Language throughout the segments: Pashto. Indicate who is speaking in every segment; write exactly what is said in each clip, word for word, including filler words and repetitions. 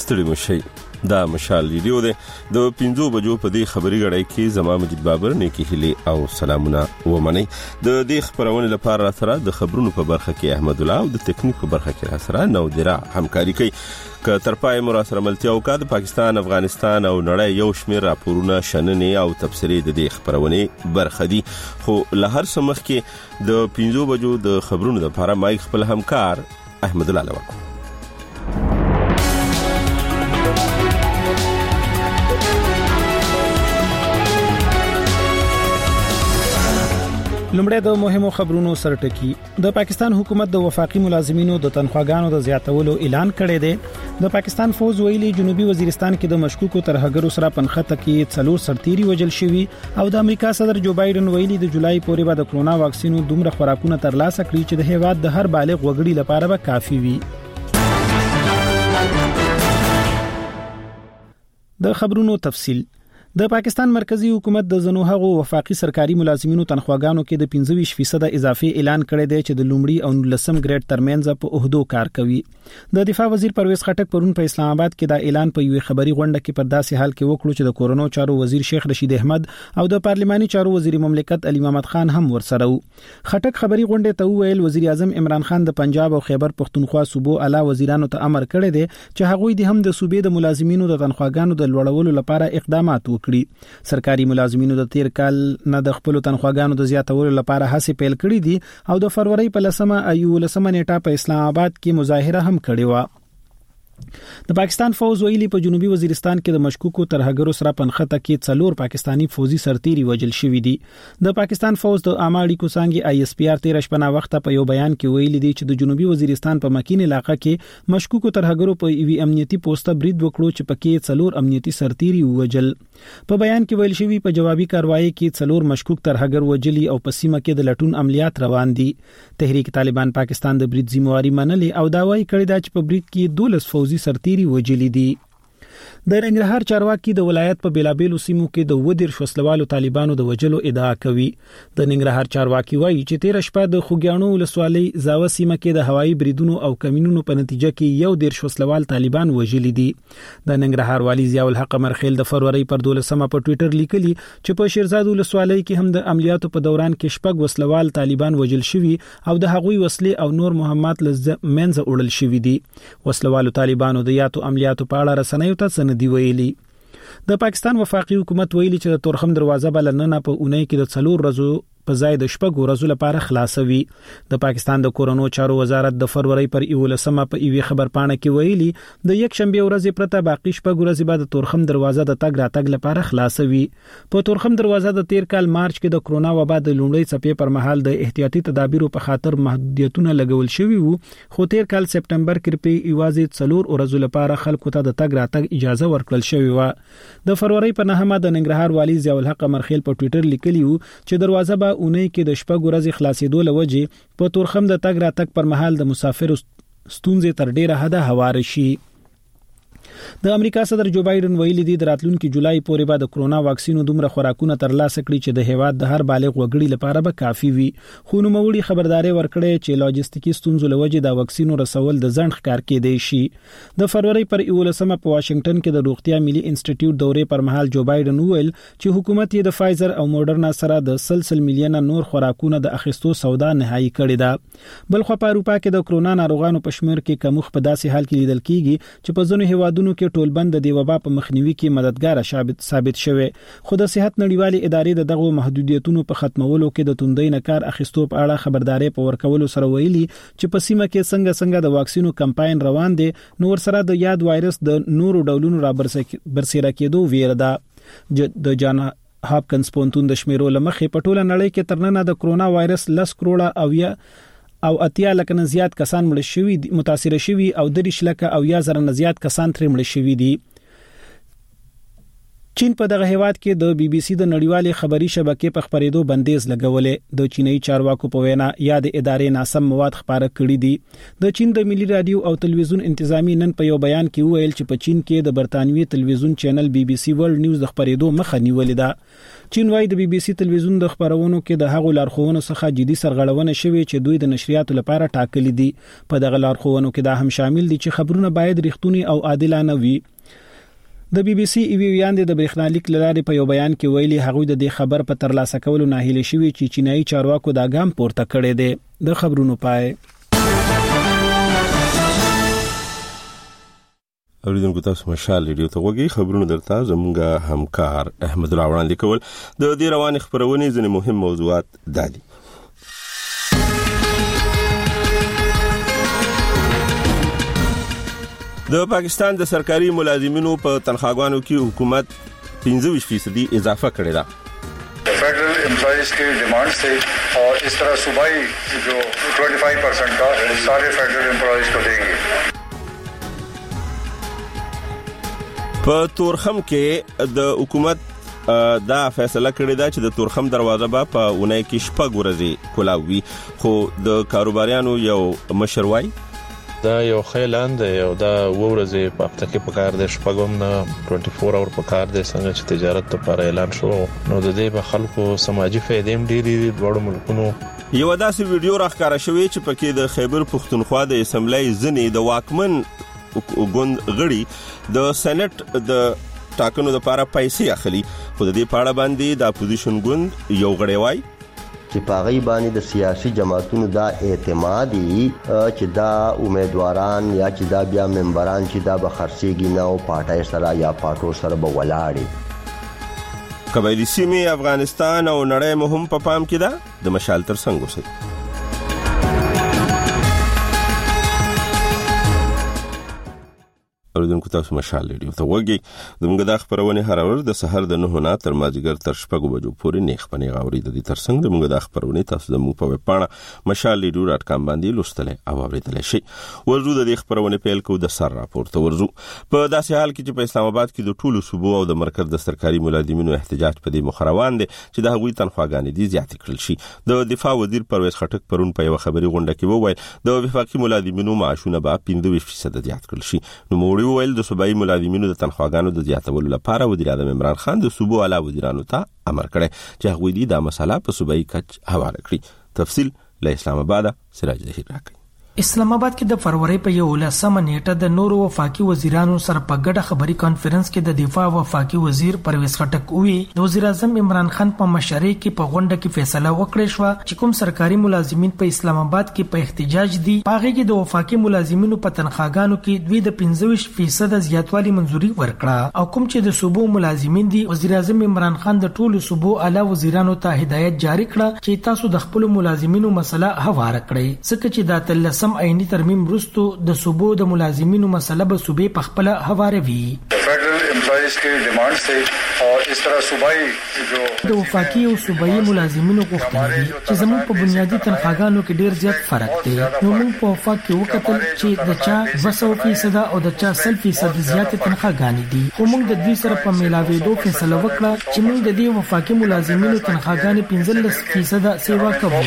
Speaker 1: ستړي مشي. دا مشال ریډیو ده د پنځو بجو په دې خبري غړای کې زما مجید بابر نیکی هلي او سلامونه ومني. د دې خبرونه لپاره سره د خبرونو په برخه کې احمد الله او د ټیکنیک په برخه کې سره نو درا همکاري کوي. ک ترپای مر سره ملتیا او د پاکستان افغانستان او نړۍ یو شمیر راپورونه شننې او تفسیري د دې خبرونه برخه دي. خو له هر څه مخکې د پنځو بجو د خبرونو لپاره مای خپل همکار احمد الله لوکو.
Speaker 2: لومړی د مهمو خبرونو سرټکی. د پاکستان حکومت د وفاقي ملازمینو د تنخواګانو د زیاتولو اعلان کړی دی. د پاکستان فوج ویلي جنوبي وزیرستان کې د مشکوکو ترهګرو سره پنخته کې څلور سرتيري وجل شوي او د امریکا صدر جو بایدن ویلي د جولای پورې به د کرونا واکسینو دومره خوراکونه ترلاسه کړي چې د هیواد د هر بالغ وګړي لپاره به کافي وي. د خبرونو تفصیل. د پاکستان مرکزی حکومت د زنو هغو وفاقي سرکاري ملازمینو تنخواګانو کې د پنځه ویشت فیصد اضافي اعلان کړی دی چې د لومړي او لسم ګریډ ترمنځ په عہدو کار کوي. د دفاع وزیر پرویز خټک پرون په اسلام آباد کې دا اعلان په یوې خبري غونډه کې پر داسې حال کې وکړو چې د کورونو چارو وزیر شیخ رشید احمد او د پارلماني چارو وزیر مملکت علي محمد خان هم ورسره وو. خټک خبري غونډه ته ویل وزیر اعظم عمران خان د پنجاب او خیبر پختونخوا صوبو اعلی وزیرانو ته امر کړی دی چې هغوی د هم د صوبې د ملازمینو د تنخواګانو د لوړولو لپاره اقدامات وکړي. سرکاري ملازمینو د تیر کال نه د خپل تنخواګانو د زیاتولو لپاره هڅې پیل کړې دي او د فروری په لسمه ایو لسمه نیټه په اسلام آباد کې مظاهره هم کړې و. د پاکستان فوج ویلي په جنوبي وزیرستان کې د مشکوکو ترهګرو سره پنخته کې څلور پاکستانی فوجي سرتيري وجل شوي دي. د پاکستان فوج د عامه اړیکو څنګه آی اس پی آر تیر شپه وخت په یو بیان کې ویلي دي چې د جنوبي وزیرستان په مکین علاقې کې مشکوکو ترهګرو په ایوي امنیتي پوسټه برید وکړو چې پکې څلور امنیتي سرتيري وجل. په بیان کې ویل شوی په جوابي کاروایی کې څلور مشکوک ترهګر وجلي او په سیمه کې د لټون عملیات روان دي. تحریک طالبان پاکستان د برید ذمہواری منلې او دا وايي کړی دا چې په برید کې دولس فوجي سرتيري وجلي دي. د ننګرهار چارواکي د ولایت په بیلابېلو سیمو کې د ودیر شوسلوالو طالبانو د وجلو ادعا کوي. د ننګرهار چارواکي وایي چې تیر شپه د خوګیانو ولسوالۍ زاوه سیمه کې د هوایي بریدونو او کمینونو په نتیجه کې یو دیر شوسلوال طالبان وجلي دي. د ننګرهار والی ضیاء الحق مرخیل د فروری پر دولسمه په ټوئیټر لیکلي چې په شیرزاد ولسوالۍ کې هم د عملیاتو په دوران کې شپږ وسلوال طالبان وجل شوي او د هغوی وسلې او نور مهمات لزه منځ وړل شوي دي. وسلوالو طالبانو د یاتو عملیاتو په اړه رسنیو ته سند دی ویلي. د پاکستان وفاقي حکومت ویلي چې د تورخم دروازه بلننه په اونۍ کې د څلور ورځو په ځای د شپږ ورځو لپاره خلاصوي. د پاکستان د کورونو چارو وزارت د فروری پر یولسمه په ایوي خبر پاڼه کې ویلي د یک شنبه ورځې پرته باقی شپږ ورځې بعد تورخم دروازه د تګ راتګ لپاره خلاصوي. په تورخم دروازه د تیر کال مارچ کې د کرونا وبا د لومړۍ څپې پر مهال د احتیاطي تدابیرو په خاطر محدودیتونه لګول شوي وو، خو تیر کال سپټمبر کې په ایوازې څلور ورځې لپاره خلکو ته د تګ راتګ اجازه ورکړل شوې و. د فروری په نهمه د ننګرهار والی ضیاء الحق مرخیل په ټوئیټر لیکلی وو چې دروازه به اونۍ کې د شپږ ورځې خلاصېدو لوجې په تورخم د تګ راتګ پر مهال د مسافر ستونزې تر ډیره حده هوار شي. د امریکا صدر جو بایدن ویلي دی د راتلونکي جولای پورې به د کرونا واکسینو دومره خوراکونه ترلاسه کړي چې د هیواد د هر بالغ وګړي لپاره به کافي وي. خو نو موړي خبرداري ورکړي چې لاجستیکي ستونزو لوجې د واکسینو رسول د ځنډ ښکار کېدی شي. د فروری پر یولسمه په واشنگټن کې د روغتیا ملي انسټیټیوټ دورې پر مهال جو بایدن ویل چې حکومت یې د فایزر او موډرنا سره د سلسل میلیونه نور خوراکونه د اخیستو سودا نهایی کړې ده. بل خو په اروپا کې د کرونا ناروغانو په شمیر کې کموخ په داسې حال کې لیدل کیږي چې په ځینو هیوادونو کې ټولبند د وبا په مخنیوي کې مددګار ثابت ثابت شوه. خو د صحت نړیوالې ادارې د دغه محدودیتونو په ختمولو کې د توندۍ نه کار اخیستو په اړه خبرداري په ورکولو سره ویلي چې په سیمه کې څنګه څنګه د واکسینو کمپاین روان دي، نور سره د یاد وایرس د نورو ډولونو را برسېره کېدو ویره ده. د جان هاپکنز پونتون د شمیرو لمخې په ټوله نړۍ کې ترننه د کرونا وایرس لس کروڑه او یا او اتیا لکه نه زیات کسان مړ شوي متاثر شوي او دریش لکه او یا زره نه زیات کسان تر مړ شوي دي. چین په دغه هیواد کې د بي بي سي د نړیوالې خبري شبکې په خبرېدو بندیز لګولې. د چینایي چارواکو په وینا یا د ادارې ناسم مواد خبره کړي دي. د چین د ملي رادیو او تلویزیون انتظامی نن په یو بیان کې وویل چې په چین کې د برتانوي تلویزیون چینل بي بي سي ورلد نیوز د خبرېدو مخه نیولې ده. چین وايي د بي بي سي تلویزیون د خبرونو کې د هغو لارښوونو څخه جدي سرغړونه شوې چې دوی د نشریاتو لپاره ټاکلي دي. په دغه لارښوونو کې دا هم شامل دي چې خبرونه باید رښتونی او عادلانه وي. د بي بي سي ایوي ویاندې د برېښنالیک لارې په یو بیان کې ویلي هغوی د دې خبر په ترلاسه کولو ناهیلي شوي چې چینایي چارواکو دا ګام پورته کړی دی. د خبرونو پای.
Speaker 1: اوریدونکو تاسو مشال ریډیو ته وګورئ. خبرونه درته زموږ همکار احمد الله وړاندې کول. د دې روانې خبرونې ځینې مهم موضوعات دادي. د پاکستان د سرکاري ملازمینو په تنخواګانو کې حکومت پنځه فیصد اضافه کړې ده.
Speaker 3: Federal employees की डिमांड से और इस तरह सूबाई जो पच्चीस परसेंट का सारे फेडरल एम्प्लॉइज को देंगे.
Speaker 1: په تورخم کې د حکومت دا فیصله کړې ده چې د تورخم دروازه به په اونۍ کې شپږ ورځې کولاوي. خو د کاروباریانو یو مشر وایي
Speaker 4: دا یو خیلان دی او دا ورځې په هفته کې په کار دی شپږم نه چوبیس اور په کار دی څنګه چې تجارت لپاره اعلان شو نو د دې په خلکو سماجی فائدې هم ډېری دي. دوړو ملکونو
Speaker 1: یو داسې ویډیو راخکاره شوی چې پکې د خیبر پښتونخوا د اسمبلی ځنې د واکمن ګوند غړي د سېنات د ټاکنو لپاره پیسې اخلي. خو د دې پاړه باندې د اپوزیشن ګوند یو غړی وایي
Speaker 5: چې پاغي باندې د سیاسي جماعتونو دا اعتمادي چې دا امیدواران یا چې دا بیا ممبران چې دا به خرڅيږي نه او پارټای سره یا پارټو سره به ولاړي.
Speaker 1: قبایلی سیمې افغانستان او نړۍ مهم په پام کې ده. د مشال تر څنګ اوسئ. اوریدونکو تاسو مشال ریډیو ته وګورئ. زموږ د خبرونه هر ورځ د سحر د نه نه تر مازیګر تر شپږ بجو پورې نه خبرونه غوړي. د دې ترڅنګ زموږ د خبرونه تاسو زموږ په ویب پاڼه مشال ریډیو ډاټ کام باندې لوستلای او اوریدلای شئ. ورځو د دې خبرونه پیل کو د سر راپورته ورځو په داسې حال کې چې په اسلام آباد کې د ټولو صوبو او د مرکز د سرکاري ملازمینو احتجاج په دې مخروان دي چې د هغوی تنخواګانې دي زیات کړل شي. د دفاع وزیر پرویز خټک پرون په یو خبري غونډه کې وویل د وفاقي ملازمینو معاشونه به پنځه فیصد زیات کړل شي. نو موړي وویل د صوبایي ملازمینو د تنخواګانو د زیاتولو لپاره وزیر اعظم عمران خان د صوبو اعلی وزیرانو ته امر کړی چې هغوی دې دا مسله په صوبایي کچ حواله کړي. تفصیل له اسلام آباد سراج ظهیر راکړي.
Speaker 6: اسلام آباد کې د فروری په یولسمه نیټه د نورو وفاقي وزیرانو سره په ګډه خبري کانفرنس کې د دفاع وفاقي وزیر پرویز خټک وی د وزیر اعظم عمران خان په مشرۍ کې په غونډه کې فیصله وکړه شو چې کوم سرکاري ملازمین په اسلام آباد کې په احتجاج دي پاغه کې د وفاقي ملازمینو په تنخواګانو کې دوی د پنځه فیصد زیاتوالی منزوري ورکړه او کوم چې د صوبو ملازمین دي وزیر اعظم عمران خان د ټولو صوبو اعلی وزیرانو ته هدایت جاری کړه چې تاسو د خپل ملازمینو مسله هواره کړئ ځکه چې دا تل سم عیني ترمیم وروسته د صوبو د ملازمینو مسله به صوبې په خپل هواروي.
Speaker 3: फेडरल एम्प्लॉइज की डिमांड से और इस तरह सूबाई जो
Speaker 6: د وفاقي او صوبایي ملازمینو غوښتنه دي چې زموږ په بنیادی تنخواګانو کې ډیر زیات فرق دی. نو موږ په وفاق کې وکتل چې د چا دوه سوه فیصد او د چا سل فیصد زیات تنخواګانې دي. خو موږ د دوی سره په ملاوېدو فیصله وکړه چې موږ د دې وفاقي ملازمینو تنخواګانې پنځلس فیصد سیوا کوو.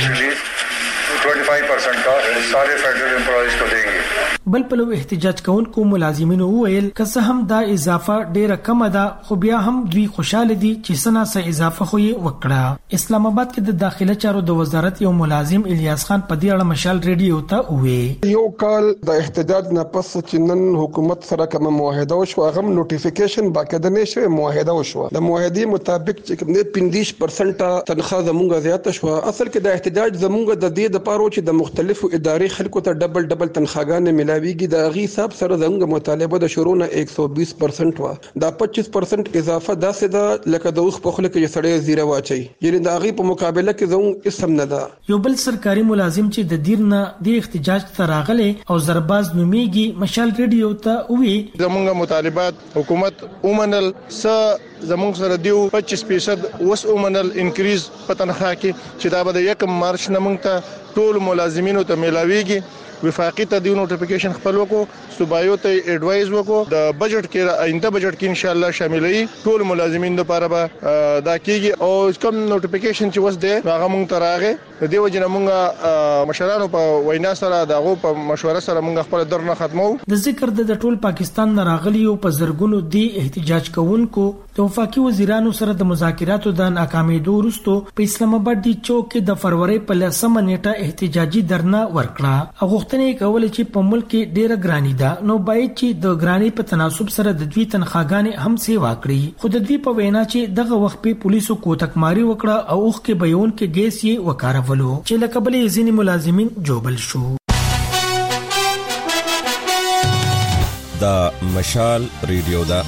Speaker 3: पच्चीस परसेंट का सारे फेडरल एम्प्लॉइज को देंगे.
Speaker 6: بل په لو احتجاج کوونکو ملازمینو وویل که څه هم دا اضافه ډیره کم ده خو بیا هم دوی خوشاله دي چې سنا سه اضافه خو یې وکړه. اسلام آباد کې د داخله چارو د وزارت یو ملازم الیاس خان په دې اړه مشال ریډیو ته وویل
Speaker 7: یو کال د احتجاج نه پس چې نن حکومت سره کوم معاهده وشو هغه نوټیفیکیشن باقاعده نشوي معاهده وشو د معاهدې مطابق چې کوم پنځه پرسنټ تنخواه زموږه زیات شو. اصل کې د احتجاج زموږه د دې د پاره چې د مختلفو ادارې خلکو ته ډبل ډبل تنخواګانې ملاويږي د غي حساب سره زموږه مطالبه د شروع نه یک سو بیس پرسنټ وا دا پچیس پرسنټ اضافه داسې ده لکه د اوخ په خله کې سړی زیره واچي یعنی د غي په مقابله کې زموږ اسم نه ده.
Speaker 6: یو بل سرکاري ملازم چې د دیر نه د احتجاج ته راغله او زرباز نوميږي مشال ریډیو ته وی
Speaker 8: زموږه مطالبات حکومت اومنل س زموږ سره دیو پچیس فیصد وس اومنل انکریز په تنخواه کې چې دا به د یکم مارچ نه موږ ته ټول ملازمینو ته ملاويږي. وفاقي ته دیو نوټیفیکیشن خپل وکړو، صوبایو ته ایڈوایز وکړو، د بجټ کې آینده بجټ کې ان شاء الله شاملوي ټول ملازمین لپاره به دا کیږي. او کوم نوټیفیکیشن چې وس دی هغه موږ ته راغی د دیو جن موږ مشرانو په وینا سره دغه په مشوره سره موږ خپل درنه ختمو.
Speaker 6: د ذکر د ټول پاکستان نه راغلي او په زرګونو دی احتجاج کوونکو د وفاقي وزیرانو سره د مذاکراتو د ناکامېدو وروسته په اسلام آباد دی چوک کې د فروری په لسمه نیټه احتجاجي درنه ورکړه. غوښتنې کولې چې په ملک کې ډېره ګرانی ده، نو باید چې د ګرانی په تناسب سره د دوی تنخواګانې هم سیوا کړي. خو د دوی په وینا چې دغه وخت په پولیسو کوتکماری وکړه او اوخ کې بیون کې ګیس یې وکارولو چې لکبلې ځینې ملازمین جوبل شو.
Speaker 1: دا مشال ریډیو دا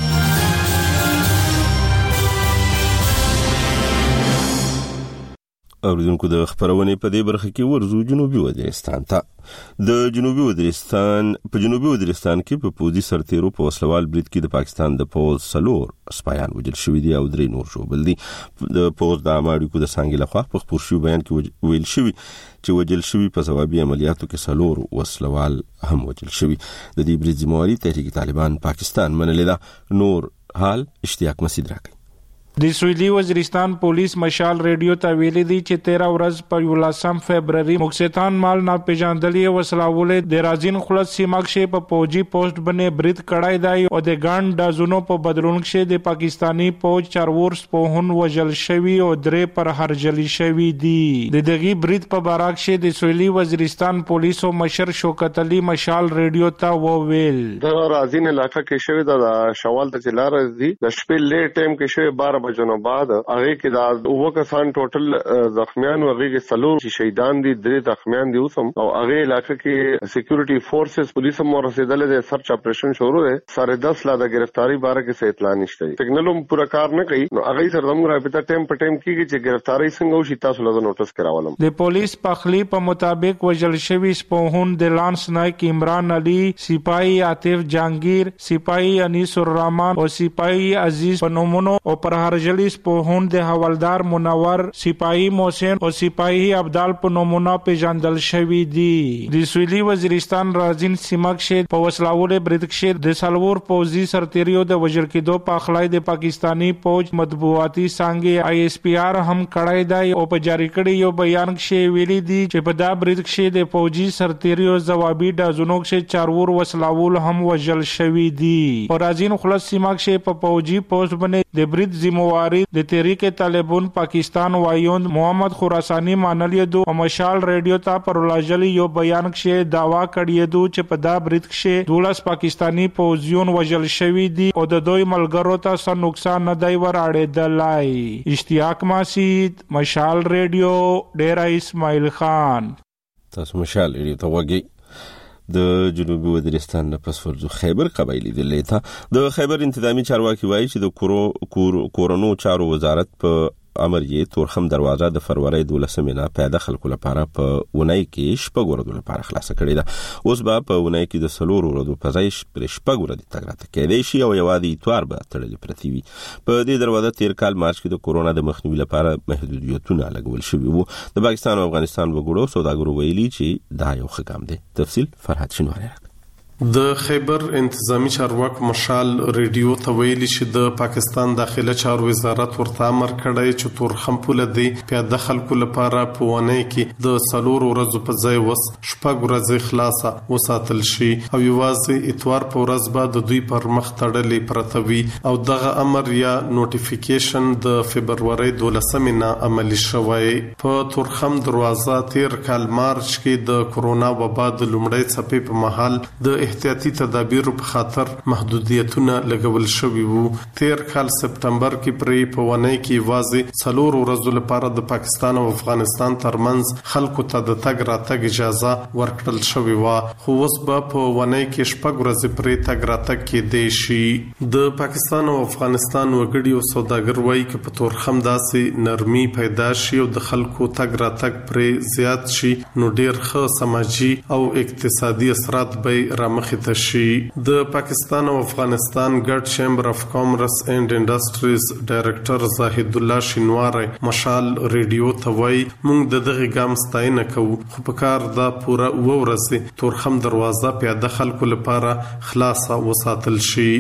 Speaker 1: اوریدونکو د خبرونه په دې برخه کې ورزو جنوبي وزیرستان ته. د جنوبي وزیرستان په جنوبي وزیرستان کې په پوزي سرتیرو په وسلوال برید کې د پاکستان د پوز سلور سپایان وجل شوی دی او درې نور شوبل دي. د پوز د امریکا د سانګي لخوا په خبر شو بیان کې ویل شوی چې وجل شوی په ځوابي عملیاتو کې سلور وسلوال هم وجل شوی. د دې برید ذمہواری تحریک طالبان پاکستان منلې ده. نور حال اشتیاق مسعود راکړي.
Speaker 9: د سویلي وزیرستان پولیس مشال ریډیو ته ویلي دي چې تیرہ ورځ په یولسم فبرवरी مکسیتان مال ناپېژاندلې وسلاولې د رازین خلص سیماکشه په پوجي پوسټ باندې برید کړای دی او د ګاند دازونو په بدلون کې د پاکستانی پوج چارورس په هون وجل شوی او درې پر هرجلی شوی دي. د دغه برید په بارک کې د سویلي وزیرستان پولیسو مشر شوکت علي مشال ریډیو ته وویل
Speaker 10: د رازین علاقې کې شوی د شوال ته چلار دي د شپې لیټ ټایم کې شوی بارہ بجو بعد هغه کې دا اوه کسان ټوټل زخمیان او هغه کې سلور شهیدان دي، درې زخمیان دي اوسم او هغه علاقې کې سکیورټي فورسز پولیس هم ورسېدل دي. سرچ اپریشن شروع دی. سره دس لا د گرفتاری باره کې څه اطلاع نشته. ټیکنالوژي پورا کار نه کوي نو هغه سره موږ راپته ټایم په ټایم کېږي چې گرفتاری څنګه وشي تاسو له نوټس کراولم.
Speaker 9: د پولیس پخلی په مطابق وجل شوی سپوهون د لانس نایک عمران علي، سپاهی عاطف جهانگیر، سپاهی انیس الرحمن او سپاهی عزیز پنومونو او پر هرجلی سپوهون د حوالدار منور، سپاهی محسن او سپاهی عبدال په نومونه پیژندل شوی دي. د سویلي وزیرستان رازین سیماکشه په وسلاولې برید کې د سالور پوزي سرتیریو د وجل کېدو په اخلای د پاکستانی فوج مطبوعاتي څنګه آی ایس پی آر هم کړای دی او په جاری کړي یو بیان کې ویلي دي چې په دا برید کې د فوجي سرتیریو ځوابي دازونو کې چارور وسلاول هم وجل شوی دي. او رازین خلاص سیماکشه په فوجي پوسټ باندې د برید ذمہواری د تحریک طالبان پاکستان وایوند محمد خراسانی مانلی دو او مشال ریډیو ته پر لاجلی یو بیان کې داوا کړی دو چې په دا برید کې دولس پاکستانی پوزیون وجل شوی دي او د دوی ملګرو ته څه نقصان نه دی ورآړېدلای. اشتیاق مسعود، مشال ریډیو، ډیرا اسماعیل خان.
Speaker 1: تاسو مشال ریډیو ته وګورئ. د جنوبي وزیرستان نه پس ورځو خیبر قبایلی د لیتا د خیبر انتظامی چارواکي وایي چې د کورو کور کورونو چارو وزارت په امر یې تورخم دروازه د فروری دولسمې نه پیاده خلکو لپاره په ونای کې شپږ ورځې لپاره خلاص کړې ده. اوس به په ونای کې د سلور ورځې په ځای پر شپږ ورځې تګ راته کېدای شي او یوازې اتوار به تړلې پرتی وي. په دې دروازه تیر کال مارچ کې د کورونا د مخنیوي لپاره محدودیتونه لګول شوي وو. د پاکستان او افغانستان وګړو سوداګرو ویلي چې دا یو ښه ګام دی. تفصیل فرحت شینواری.
Speaker 11: د خیبر انتظامی چارواکي مشال ریډیو ته ویلي چې د پاکستان داخله چارو وزارت ورته امر کړی چې تورخم پوله دی پیاده خلکو لپاره په ونې کې د سلور ورځو په ځای وس شپږ ورځې خلاصه وساتل شي او یوازې اتوار په ورځ به د دوی پر مخ تړلې پرته وي او دغه امر یا نوټیفیکیشن د فبرवरी دولسمې نه عملي شوی. په تورخم دروازه تیر کال مارچ کې د کورونا وبا د لومړۍ څپې په مهال د احتیاطي تدابیرو په خاطر محدودیتونه لګول شوي وو. تیر کال سپتمبر کې پرې په ونې کې واځي څلور ورځې لپاره د پاکستان او افغانستان ترمنځ خلکو ته د تګ راتګ اجازه ورکړل شوې وه، خو اوس به په ونې کې شپږ ورځې پرې تګ راتګ کېدی شي. د پاکستان او افغانستان وګړي او سوداګر وایي چې په تورخم داسې نرمي پیدا شي او د خلکو تګ راتګ پرې زیات شي نو ډېر ښه سماجي او اقتصادي اثرات به رامنځته مخې ته شي. د پاکستان او افغانستان ګډ چیمبر اف کامرس اینڈ انډستریز ډایریکټر زاهد الله شینواری مشال ریډیو ته وایي موږ د دغه ګام ستاینه کوو خو په کار دا پوره وورسي تورخم دروازه پیاده خلکو لپاره خلاصه وساتل شي.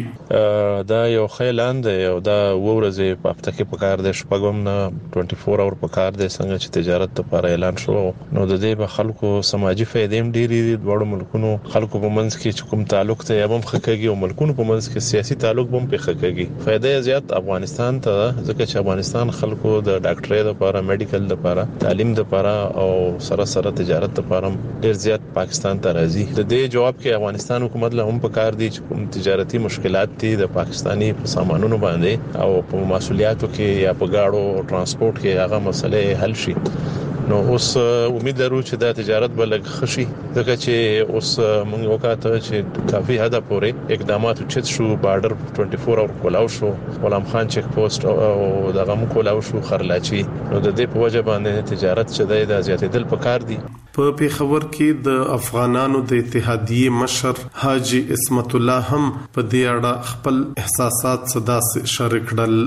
Speaker 4: دا یو خیلان دی او دا وورسي په هفته کې په کار د شپږم نه چوبیس اور په کار د څنګه چې تجارت لپاره اعلان شو نو د دې به خلکو سماجی فائدې هم ډېری دي. ډوړو ملکونو خلکو په منځ کې چې کوم تعلق ته هم خکېږي او ملکونو په منځ کې سیاسي تعلق هم په خکېږي. فائدې زیات افغانستان ته ځکه چې افغانستان خلکو د ډاکټرۍ لپاره میډیکل لپاره تعلیم لپاره او سره سره تجارت لپاره ډېر زیات پاکستان ته راځي. د دې جواب کې افغانستان حکومت له هم په کار دي چې کوم تجارتي مشکلات دي د پاکستانی سامانونو باندې او په مسولیتو کې یا په گاډو ترانسپورت کې هغه مسلې حل شي. نو اوس امید لرو چې دا تجارت بلګ خشي ځکه چې اوس موږ وکړه چې کافي حد پورې اقدامات وچت شو. بارډر چوبیس اور کولاو شو، غلام خان چیک پوسټ او دغه مو کولاو شو خرلاچی. نو د دې په وجه باندې تجارت چې د زیاتېدل پکار دي.
Speaker 11: په پیښور کې د افغانانو د اتحادیې مشر حاجی اسمت الله هم په دې اړه خپل احساسات صدا شریک کړل.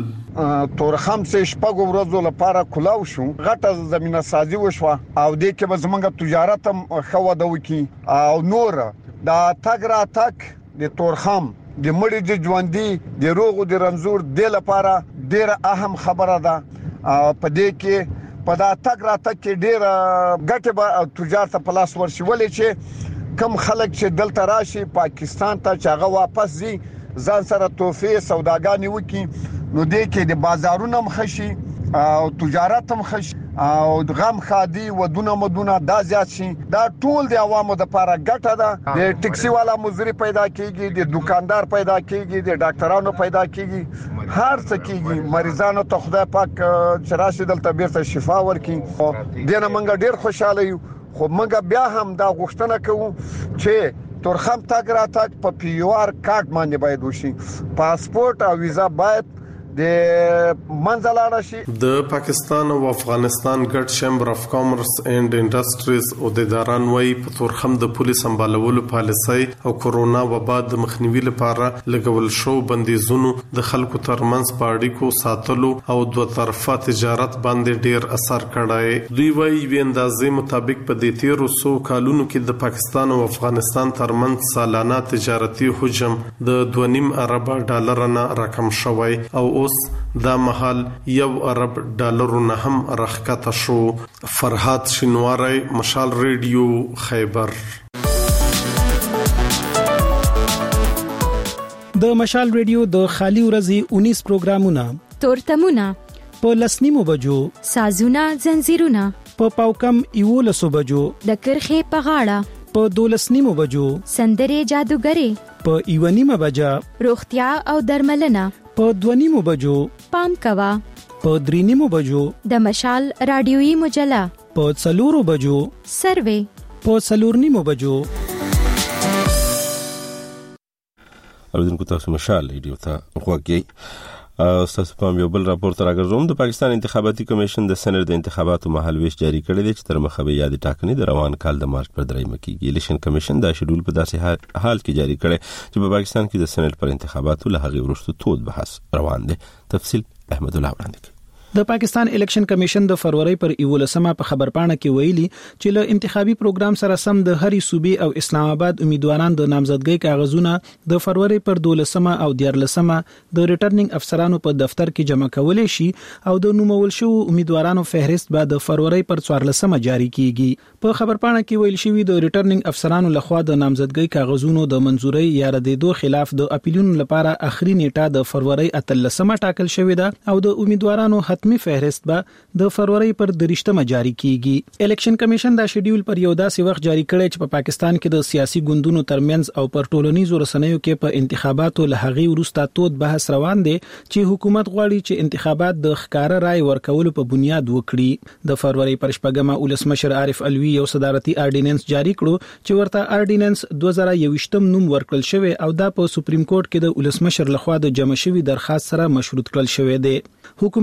Speaker 12: تورخم سه شپږ ورځې لپاره کولاو شو، غټه زمينه سازي وشو او د کې به زمونږ تجارت هم خو د وکی او نور دا تګ را تک د تورخم د مړي د ژوندۍ د روغو د رنزور د لپاره ډیره اهم خبره ده. په دې کې په دا تګ را تک کې ډیره ګټه به تجارت په لاس ورشي ولې چې کم خلک چې دلته راشي پاکستان ته چې هغه واپس زی ځان سره توفیه سوداګانی وکي نو دې کې د بازارونو مخشي او تجارت هم خشي او غم خادي ودونه مدونه دا زیات شي. دا ټول د عوامو د لپاره ګټه ده. د ټیکسي والا مزدوري پیدا کیږي، د دکاندار پیدا کیږي، د ډاکټرانو پیدا کیږي، هر څه کیږي. مریضانو ته خدای پاک چرشه دلته بیرته شفا ورکړي. دنه منګه ډیر خوشاله یو خو منګه بیا هم دا غوښتنه کوو چې تورخم تاګ را تاګ په پی آر کارت باندې باید وشي. پاسپورت او ویزا باید د منځلاړه شي.
Speaker 11: د پاکستان او افغانستان ګډ چیمبر اف کامرس اینڈ انډستریز او د داران وای په تورخم د پولیس سمبالولو پالیسي او کورونا وبا د مخنیوي لپاره لګول شو بندیزونو د خلکو ترمنځ پاړیکو ساتلو او دوه طرفه تجارت باندې ډیر اثر کړای. دوی وای ویندازې مطابق په دې تیرو سو کالونو کې د پاکستان او افغانستان ترمنځ سالانه تجارتي حجم د دوه نیم ارب ډالر نه رقم شوی او اوس دا محل یو ارب ډالرونه هم راښکته شو. فرحات شینواری مشال ریډیو خیبر.
Speaker 2: د مشال ریډیو د خالی ورځې انیس پروګرامونه
Speaker 13: تورتمونه
Speaker 2: په لسنیمو بجو
Speaker 13: سازونه زنجیرونه
Speaker 2: په پاوکم یولسو بجو
Speaker 13: د کرخې په غاړه
Speaker 2: په دولسنیمو بجو
Speaker 13: سندرې جادوګرې
Speaker 2: په ایونیمه بجا
Speaker 13: روغتیا او درملنه
Speaker 2: په دونیمو بجو
Speaker 13: پام کوا
Speaker 2: په درینیمو بجو
Speaker 13: د مشال رادیویی مجله
Speaker 2: په څلورو بجو
Speaker 13: سروي
Speaker 2: په څلورنیمو بجو.
Speaker 1: اوریدونکو تاسو مشال ریډیو ته وګورئ. تاسو په یو بل راپور تر راګرځوم. د پاکستان انتخاباتي کمیشن د سنټ د انتخاباتو مهالويش جاری کړی دی چې تر مخه به یاد ټاکنې د روان کال د مارچ پر درېمه کېږي. الیکشن کمیشن دا شیډول په داسې حال کې جاری کړی چې په پاکستان کې د سنټ پر انتخاباتو له هغې وروسته تود بحث روان دی. تفصیل احمد الله وړاندې کوي.
Speaker 2: د پاکستان الیکشن کمیشن د فروری پر یولسمه په خبرپاڼه کې ویلي چې له انتخابي پروګرام سره سم د هرې صوبې او اسلام آباد امیدواران د نامزدګۍ کاغذونه د فروری پر دولسمه او دیارلسمه د ریټرنینګ افسرانو په دفتر کې جمع کولای شي او د نومول شو امیدوارانو فهرست به د فروری پر څوارلسمه جاری کیږي. په خبرپاڼه کې ویل شوی د ریټرنینګ افسرانو لخوا د نامزدګۍ کاغذونو د منزورۍ یا ردیدو خلاف د اپیلونو لپاره اخري نیټه د فروری اتلسمه ټاکل شوې ده او د امیدوارانو حتمی فهرست به د فروری پر درشتمه جاری کیږي. الیکشن کمیشن دا شیډول پر یو داسې وخت جاری کړی چې په پا پاکستان کې د سیاسي ګوندونو ترمنځ او پر ټولنیزو رسنیو کې په انتخاباتو له هغې وروسته تود بحث روان دی چې حکومت غواړي چې انتخابات د ښکارا رائے ورکولو په بنیاد وکړي. د فروری پر شپږمه ولسمشر عارف الوی یو صدارتي آرډیننس جاری کړو چې ورته آرډیننس دوه زره یوویشتم نوم ورکړل شوی او دا په سپریم کورټ کې د ولسمشر لخوا د جمع شوی درخواست سره مشروط کړل شوی دی. حکومت د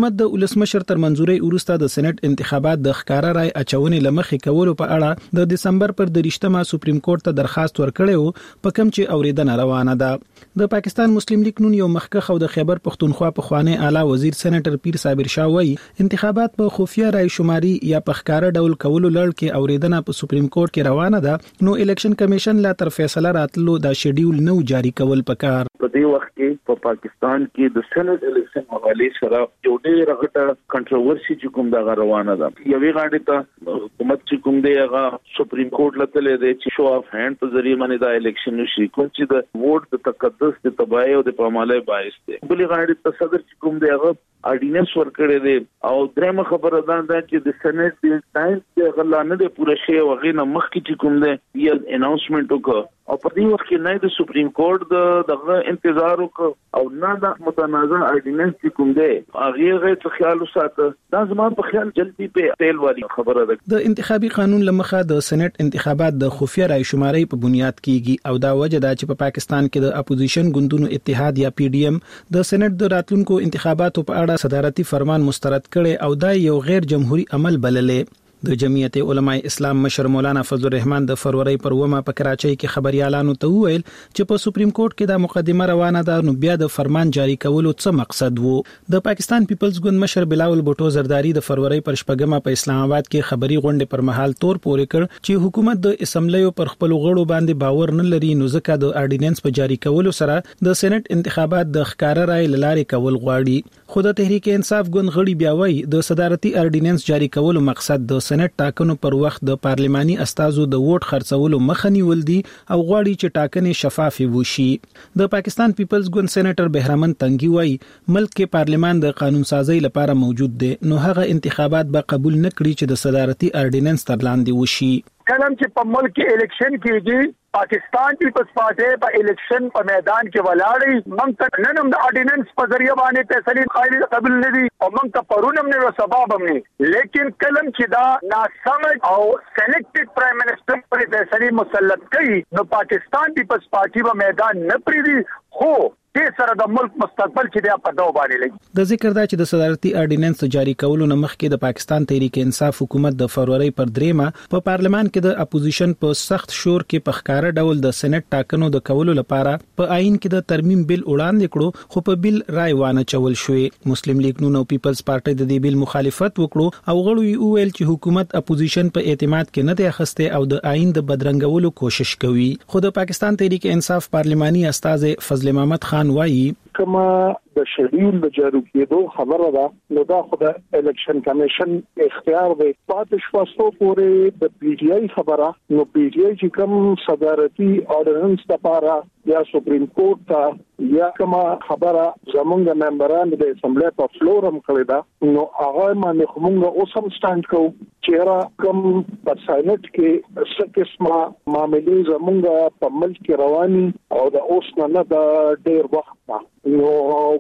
Speaker 2: ولسمشر تر منځوري وروسته د سېنات انتخابات د ښکارا رای اچونې لمخې کولو په اړه د دسمبر پر دریشتمه سپریم کورټ ته درخواست ورکړی په کوم چې اوریدنه روانه ده د پاکستان مسلم لیگ نون یو مخکخ او د خیبر پختونخوا په خوانی اعلی وزیر سېناتر پیر صابر شاه وایي انتخابات په خفیه رای شماري یا په ښکارا ډول کولو لړ کې اوریدنه په سپریم کورټ کې روانه ده نو الیکشن کمیشن لا تر فیصله راتلو دا شیډیول نو جاری کول پکار
Speaker 14: په دې وخت کې په پاکستان کې د سېنات الیکشن حواله سره یو ډېر غټه کنټروورسي چې کوم دا روانه ده یوې غاډې ته حکومت چې کوم دی هغه سپریم کورټ لته لري چې شو اف هاند په ذریعہ باندې دا الیکشن نشي کوم چې د ووټ د تقدس د تباہي او د پاماله باعث دی بلې غاډې ته صدر چې کوم دی هغه اډیننس ورکړي دي او درېمه خبره ده چې د سېنات د ټایم د غلانه د پوره شی او غینه مخکې چې کوم دی یا اناونسمنت وکړه او په دې وخت کې نه د سپریم کورټ د دغه انتظار وکړ او نه د متنازع اډیننس چې کوم دی هغه غیر څه خیال وساته دا زموږ په خیال جلدی په تیل والی خبره ده
Speaker 2: د انتخابي قانون لمخه د سېنات انتخابات د خفیه رای شماري په بنیاد کیږي او دا وجه ده چې په پا پاکستان کې د اپوزیشن ګوندونو اتحاد یا پی ډی ایم د سېنات د راتلونکو انتخاباتو په اړه صدارتي فرمان مسترد کړي او دا یو غیر جمهوریت عمل بللې د جمعیت علماء اسلام مشر مولانا فضل الرحمن د فروری پر ومه په کراچۍ کې خبريالانو ته وویل چې په سپریم کورټ کې د مقدمه روانه ده نو بیا د فرمان جاری کولو څه مقصد وو د پاکستان پیپلز ګوند مشر بلاول بوټو زرداری د فروری پر شپږمه په اسلام آباد کې خبري غونډه پر مهال تور پورې کړ چې حکومت د اسمبلیو پر خپل غړو باندې باور نه لري نو ځکه د اډیننس په جاری کولو سره د سېنات انتخابات د ښکارا رای لارې کول غواړي خو د تحریک انصاف ګوند غړي بیا وایي د صدارتي اډیننس جاری کولو مقصد د سېنات ټاکنو پر وخت د پارلماني استازو د ووټ خرڅولو مخه نیول دي او غواړي چې ټاکنې شفاف وشي د پاکستان پیپلز ګوند سېناتر بهرمن تنګي وایي ملک کې پارلمان د قانون سازي لپاره موجود دی نو هغه انتخابات به قبول نکړي چې د صدارتي اډیننس تر لاندې وشي
Speaker 15: کلم چې په ملک کې الیکشن کېږي پاکستان پیپلز پارټي په الیکشن په میدان کې ولاړی موږ ته نن د اډیننس په ذریعہ باندې فیصله قائل قبول نه دي او موږ ته پرونم نه سبب هم نه لیکن کلم چې دا ناسمج او سلیکټډ پرایم منسٹر پر فیصله مسلط کړي نو پاکستان پیپلز پارټي په میدان نه پریدي خو د سره د ملک مستقبل چې د په داو باندې لګي
Speaker 2: د ذکر دا چې د صدارتي اډیننس جاری کولو نه مخکې د پاکستان تحریک انصاف حکومت د فروری پر دریمه په پارلمان کې د اپوزیشن په سخت شور کې په ښکارا ډول د سېنات ټاکنو د کولو لپاره په آئین کې د ترمیم بل وړاندې کړو خو په بل رای وانه چول شوې مسلم لیگ نون او پیپلز پارټي د دې بل مخالفت وکړو او غړو یې ویل چې حکومت اپوزیشن په اعتماد کې نه دی اخسته او د آئین د بدرنګولو کوشش کوي خو د پاکستان تحریک انصاف پارلماني استاد فضل محمد خان وایي
Speaker 16: کما د شیډیول د جارو کېدو خبره ده نو دا خو د الیکشن کمیشن اختیار دی پاتې شوستو پورې د پی ټی آی خبره نو پی ټی آی چې کوم صدارتي اورډیننس لپاره یا سپریم کورټ ته یا کومه خبره زمونږ ممبران د اسمبلی په فلورم کړی دا نو هغه باندې کومه اوسم سټاند کو چې را کوم په سېنات کې څه قسمه معاملې زمونږ په ملک کې رواني او د اوس نه د ډېر وخت نو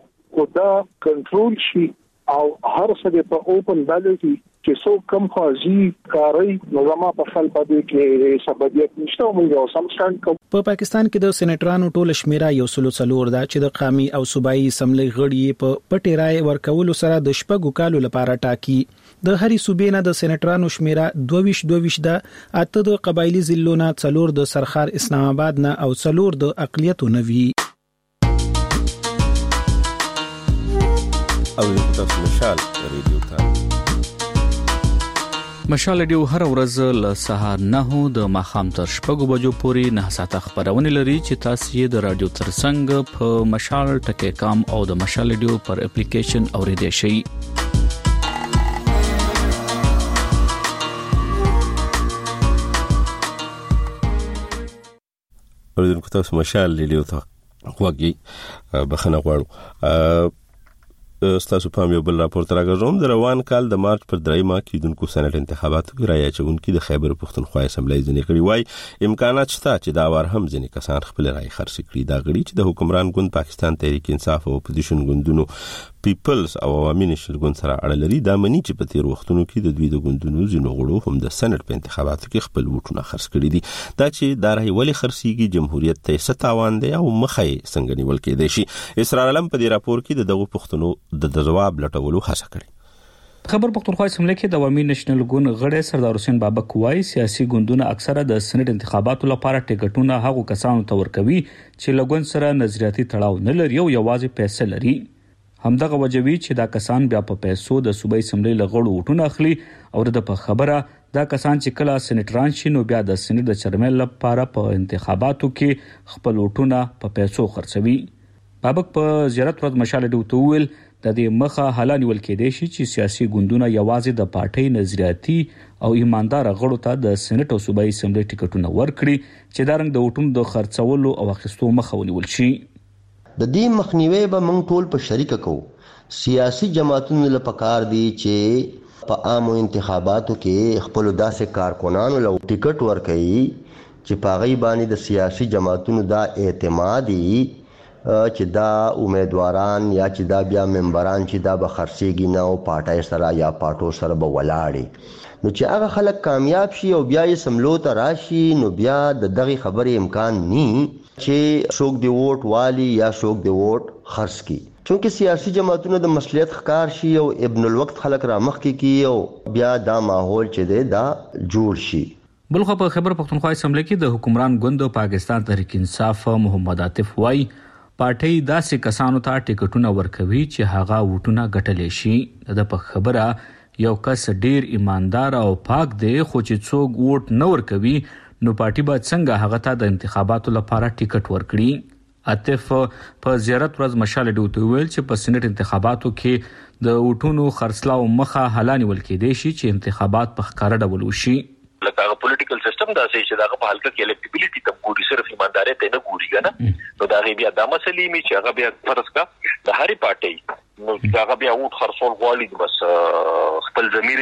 Speaker 16: کودا کنټرول شي او هر څه په اوپن بالټي چې څو کم خاصي کاری نظام په خپل پدې کې سببیت نشته موږ یو سم سټاند کوو
Speaker 2: په پاکستان کې د سېناترانو ټوله شمیره یو سلو څلور ده چې د قامي او صوبایي اسمبلی غړي په پټي رای ورکولو سره د شپږو کالو لپاره ټاکي د هرې صوبې نه د سېناترانو شمیره دوه دوه ده اته د قبایلی ضلعونو څلور د سرخار اسلام آباد نه او څلور د اقلیتو نوي
Speaker 1: او تاسو مشال ریډیو ته
Speaker 17: مشال ریډیو هر ورځ له سهار نه د ماخام تر شپږو بجو پورې نه ساعته خبرونه لري چې تاسو یې د رادیو ترڅنګ په مشال ټکی کام او د مشال ریډیو پر اپلیکیشن اوریدئ شئ
Speaker 1: اوریدونکو تاسو مشال ریډیو ته وګورئ بخنه غواړو ستاسو په یو بل راپور ترغږوم د روان کال د مارچ پر دریمه کېدونکو سېنات انتخاباتو کې رایه چونکي د خیبر پښتونخوا اسمبلی ځنې کړي وای امکانات شته چې دا وار هم ځنې کسان خپل رایه خرڅ کړي دا غړي چې د حکمران ګوند پاکستان تحریک انصاف او اپوزیشن ګوندونو پیپلز او عوامي نشل ګوند سره اړه لري دا مني چې په تیر وختونو کې د دوی د ګوندونو ځینو غړو هم د سېنات په انتخاباتو کې خپل ووټونه خرڅ کړي دي دا چې دا رایه ولې خرڅيږي جمهوریت ته ستاوان دی او مخې څنګه نیول کېدای شي اسرار علم په دې راپور کې د دغه پښتنو د جواب لټولو هڅه کړې
Speaker 17: خبر پختونخوا اسمبلی کې د عوامي نېشنل ګوند غړی سردار حسین بابک وایي سیاسي ګوندونه اکثره د سېنات انتخاباتو لپاره ټیکټونه هغو کسانو ته ورکوي چې له ګوند سره نظریاتي تړاو نه لري او یوازې پیسې لري. همدغه وجوي چې دا کسان بیا په پیسو د صوبایي اسمبلی له غړو وټونه اخلي او د په خبره دا کسان چې کله سېنټران شي نو بیا د سېنات د چیرمن لپاره په انتخاباتو کې خپل وټونه په پیسو خرڅوي. بابک په زیارت ورځ مشال ډیوته ویل د دې مخه حالا نیول کېدای شي چې سیاسي ګوندونه یوازې د پارټۍ نظریاتي او ایماندار غړو ته د سېنات او صوبایي اسمبلی ټیکټونه ورکړي چې دا رنګ د وټونو د خرڅولو او اخیستو مخه ونیول شي.
Speaker 5: د دې مخنیوي به موږ ټول په شریک کوو. سیاسي جماعتونو له پکار دي چې په عامو انتخاباتو کې خپل داسې کارکونانو له ټیکټ ورکړي چې په غي باندې د سیاسي جماعتونو دا اعتمادي چې دا امیدواران یا چې دا بیا ممبران چې دا به خرڅيږي نه او پارټای سره یا پارټو سره به ولاړي نو چې هغه خلک کامیاب شي او بیا یې سملو ته راشي نو بیا د دغه خبرې امکان ني چې څوک دی ووټ والی یا څوک دی ووټ خرڅ کی چونکه سیاسي جماعتونو د مسلط ښکار شي او ابن الوقت خلک را مخ کې کی او بیا دا ماحول چې دی دا جوړ شي.
Speaker 17: بلخو په خبر پختونخوا اسمبلی کې د حکمران ګوند پاکستان تحریک انصاف محمد عاطف وای پارټي داسې کسانو ته ټیکټونه ورکوي چې هغه وټونه ګټلې شي. د په خبره یو کس ډیر ایماندار او پاک دی خو چې څوک ووټ نه ورکوي نو پارټي به څنګه هغه ته د انتخاباتو لپاره ټیکټ ورکړي. عاطف په زیارت ورځ مشال ډیوته ویل چې په سېنات انتخاباتو کې د وټونو خرڅلاو مخه حالا نیول کېدای شي چې انتخابات په ښکاره ډول وشي.
Speaker 18: لکه پولیټیکل سیستم دا چې دغه په حلقه کې الیکټیبিলিټي ته ګوري صرف ایمانداري ته نه ګوري کنه نو دا غي بیا د مسلې می چې هغه بیا فرض کا د هرې پارټي نو هغه بیا وټ خرڅول غواړي بس خپل ضمیر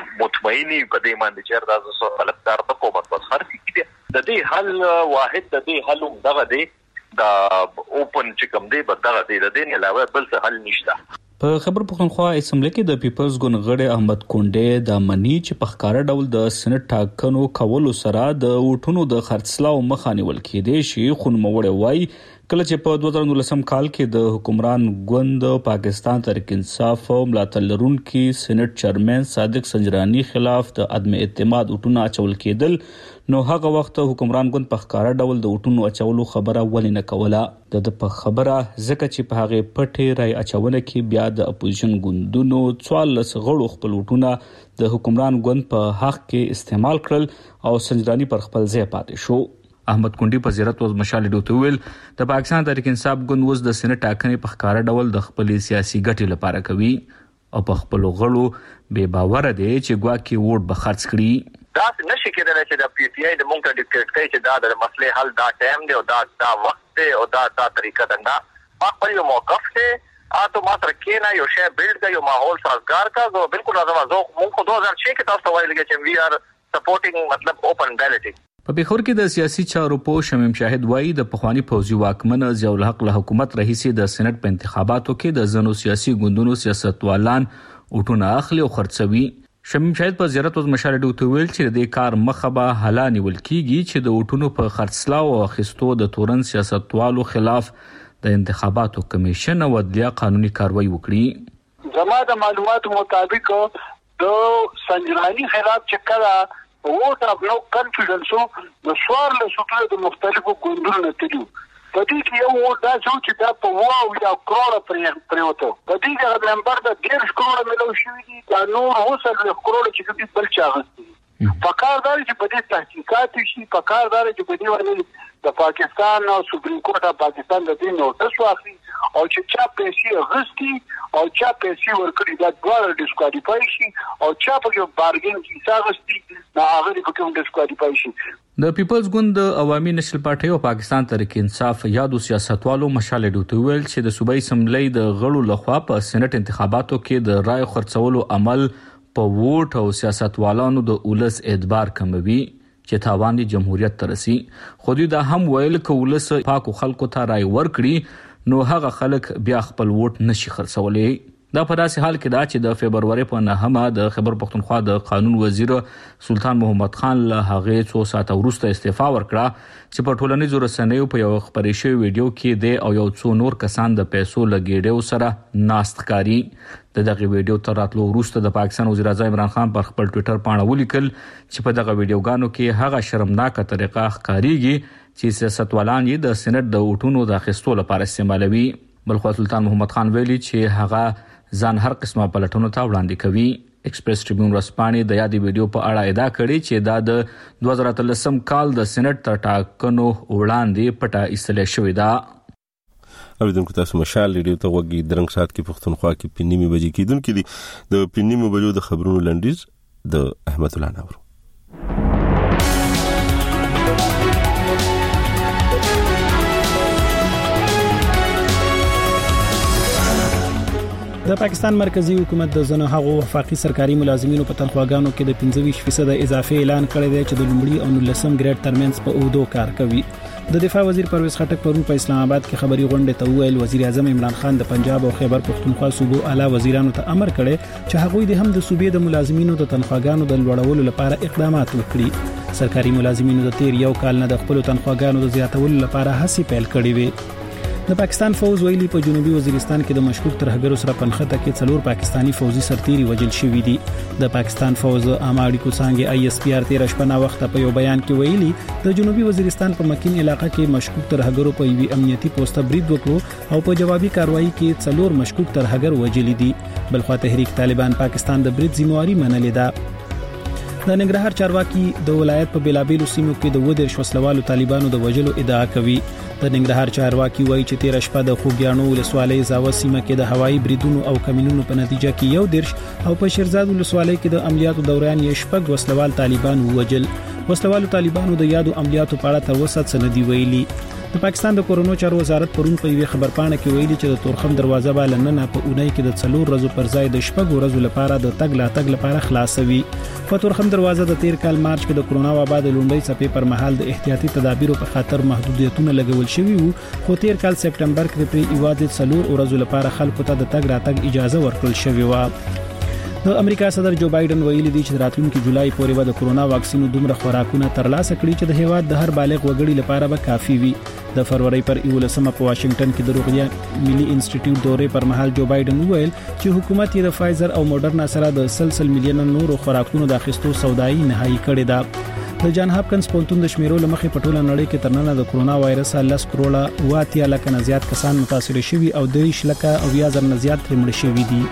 Speaker 18: مطمئنی په دې باندې چې دا زو خلکدار د حکومت بس خرڅ کیږي. د دې حل واحد د دې حل دغه دی دا اوپن چې کوم دی بدغه دی د دې علاوه بل څه حل نشته.
Speaker 17: په خبر پختونخوا اسمبلی کې د پیپلز ګوند غړی احمد کونډې د منی چې په ښکارا ډول د سېنات ټاکنو کولو سره د وټونو د خرڅلاو مخه نیول کېدای شي خو نوموړی وایي کله چې په دوه زره نولسم کال کې د حکمران ګوند پاکستان تحریک انصاف او ملاتړ لرونکي سېنات چیرمن صادق سنجرانی خلاف د عدم اعتماد وټونه اچول کېدل نو هغه وخت حکمران ګوند په ښکارا ډول د وټونو اچولو خبره ولې نه کوله. د په خبره ځکه چې په هغه پټه رای اچونه کې بیا د اپوزیشن ګوندونو څوارلس غړو خپل وټونه د حکمران ګوند په حق کې استعمال کړل او سنجرانی پر خپل ځای پاتې شو. احمد کونډي په زیارت ورځ مشال ډیوته ویل د پاکستان تحریک انصاف ګوند اوس د سېنات ټاکنې په ښکارا ډول د خپل سیاسي ګټې لپاره کوي او په خپل غړو بے باور دي چې ګواکې ووټ به خرڅ کړي.
Speaker 18: دا نشي کېدای چې د پی ټی آی د مونږ ته ډیکټیټ کوي چې دا د مسلې حل دا ټایم دی او دا دا وخت دی او دا دا طریقه ده. ما خپل یو موقف دی اته ما سره کېنا یو شی بیلډ کا یو ماحول سازگار کا جو بالکل راځه زه مونږ خو دوه هزار شش کې تاسو وایي چې وی آر سپورټینګ مطلب اوپن بیلټینګ.
Speaker 17: په بخور کې د سیاسي چارو په شمیم شاهد وایي د پخوانی پوځي واکمن ضیاء الحق له حکومت رئیس د سېنات په انتخاباتو کې د زنو سیاسي ګوندونو سیاستوالان وټونه اخلي او خرڅوي. شمیم شاهد په زیارت ورځ مشال ډیوته ویل چې د کار مخه به حالا نیول کیږي چې د وټونو په خرڅلاو او اخیستو د تورن سیاستوالو خلاف د انتخاباتو کمیشن او عدلیه قانوني کاروایی وکړي.
Speaker 15: زما د معلوماتو مطابق د سنجرانی خلاف چې کړه ووټ اف نو کنفیډنسو د سوار له سوټه د مختلفو ګوندونو نه تلو په دې کې یو ووټ دا چې دا په واو یا کروڑه پرې پریوته په دې کې د نمبر د ډیر کروڑه ملو شوې دي دا نور اوسه د کروڑه چې په بل چا غوښتي فقاردار چې په دې تحقیقات شي فقاردار چې په دې باندې د پاکستان او سپریم کورټ د پاکستان د دین نوټس واخلي او چې چا پیسې غوښتي او چا پیسې ورکړي دا ډول ډیسکوالیفای شي او چا په یو بارګین کې ساغستي دا هغه په کوم ډیسکوالیفای شي.
Speaker 17: د پیپلز ګوند عوامي نېشنل پارټي او پاکستان تحریک انصاف یادو سیاستوالو مشال ډیوته ویل چې د صوبایي اسمبلی د غړو لخوا په سېنات انتخاباتو کې د رای خرڅولو عمل په ووټ او سیاستوالانو د اولس اعتبار کموي چې تاوان د جمهوریت ترسي. خو دوی دا هم ویل چې اولس پاکو خلکو ته رای ورکړي نو هغه خلک بیا خپل ووټ نشي خرڅولای. دا په داسې حال کې دا چې د فبرवरी په نهمه د خیبر پختونخوا د قانون وزیر سلطان محمد خان له هغه څو ساعت وروسته استعفا ورکړه چې په ټولنیزو رسنیو په یو خبري شوی ویډیو کې د او یو څو نور کسان د پیسو لګیډیو سره ناست کاری. د دغه ویډیو تر راتلو وروسته د پاکستان وزیر اعظم عمران خان پر خپل ټوئیټر باندې ولیکل چې په دغه ویډیوګانو کې هغه شرمناکه طریقه ښکاریږي چې سیاستوالان یې د سېنات د وټونو د اخیستو لپاره استعمالوي. بلخو سلطان محمد خان ویلي چې هغه ځان هر قسمه پلټونو ته وړاندې کوي. ایکسپریس ټریبیون ورځپاڼې د یادې ویډیو په اړه ادعا کړې چې دا د دوه زره اتلسم کال د سېنات تر ټاکنو وړاندې پټه ایستل شوې ده.
Speaker 1: اوریدونکو تاسو مشال ریډیو ته وګورئ. درنګ سات کې پښتونخوا کې پنځمه بجې کېدونکې دي. د پنځمه بجو د خبرونو لنډیز د احمد الله ناور.
Speaker 2: د پاکستان مرکزی حکومت د زنه هغو وفاقي سرکاري ملازمینو په تنخواګانو کې د پنځه ویشت فیصد اضافه اعلان کړی دی چې د لومړي او نولسم ګریډ ترمنځ په اوږدو کار کوي. د دفاع وزیر پرویز خټک پرون په اسلام آباد کې خبري غونډه ته ویل وزیر اعظم عمران خان د پنجاب او خیبر پختونخوا صوبو اعلی وزیرانو ته امر کړی چې هغوی د هم د صوبې د ملازمینو د تنخواګانو د لوړولو لپاره اقدامات وکړي. سرکاري ملازمینو د تیر یو کال نه د خپل تنخواګانو د زیاتولو لپاره هڅې پیل کړې وي. د پاکستان فوز ویلي په جنوبي وزیرستان کې د مشکوک ترهګرو سره پنخته کې څلور پاکستانی فوزي سرتیري وژل شوي دي. د پاکستان فوز عامه اړیکو څنګه آی اس پی آر تیر شپه نا وخت په یو بیان کې ویلي د جنوبي وزیرستان په مکین علاقې کې مشکوک ترهګرو په یوې امنیتي پوسټ برید وکړو او په جوابي کاروایی کې څلور مشکوک ترهګر وژل دي. بلخو تحریک طالبان پاکستان د برید ذمہواری منلې ده. د ننګرهار چارواکي د ولایت په بیلابیلو سیمو کې د ودر شوسلوالو طالبانو د وژلو ادعا کوي. د ننګرهار چارواکي وایي چې تیر شپه د خوګیانو ولسوالۍ زاوه سیمه کې د هوایي بریدونو او کمینونو په نتیجه کې یو درش او په شیرزاد ولسوالۍ کې د عملیاتو دوران یې شپږ وسلوال طالبان وژل. وسلوالو طالبانو د یادو عملیاتو په اړه تر اوسه څه نه دی ویلي. د پاکستان د کورونو چارو وزارت پرون په یوه خبرپاڼه کې ویلي چې د تورخم دروازه به لننه په اونۍ کې د څلور ورځو پر ځای د شپږ ورځو لپاره د تګ لا تګ لپاره خلاصوي. په تورخم دروازه د تیر کال مارچ کې د کرونا وبا د لومړۍ څپې پر مهال د احتیاطي تدابیرو په خاطر محدودیتونه لګول شوي وو، خو تیر کال سپټمبر کې په ایواز څلور ورځو لپاره خلکو ته د تګ را تګ اجازه ورکړل شوې و. د امریکا صدر جو بایدن ویلي دی چې راتلونکي جولای پورې به د کرونا واکسینو دومره خوراکونه ترلاسه کړي چې د هیواد د هر بالغ وګړي لپاره به کافي وي. د فروری پر یولسمه په واشنگټن کې د روغتیا ملي انسټیټیوټ دورې پر مهال جو بایدن وویل چې حکومت یې د فایزر او موډرنا سره د سلسل میلیون نورو خوراکونو د اخیستو سودايي نهایی کړې ده. د جان هاپکنز پونتون د شمیرو لمخې په ټوله نړۍ کې ترننه د کرونا وایرس لس کروڑه واتیا لکه نه زیات کسان متاثر شوي او دریش لکه او یا زر نه زیات مړ شوي دي.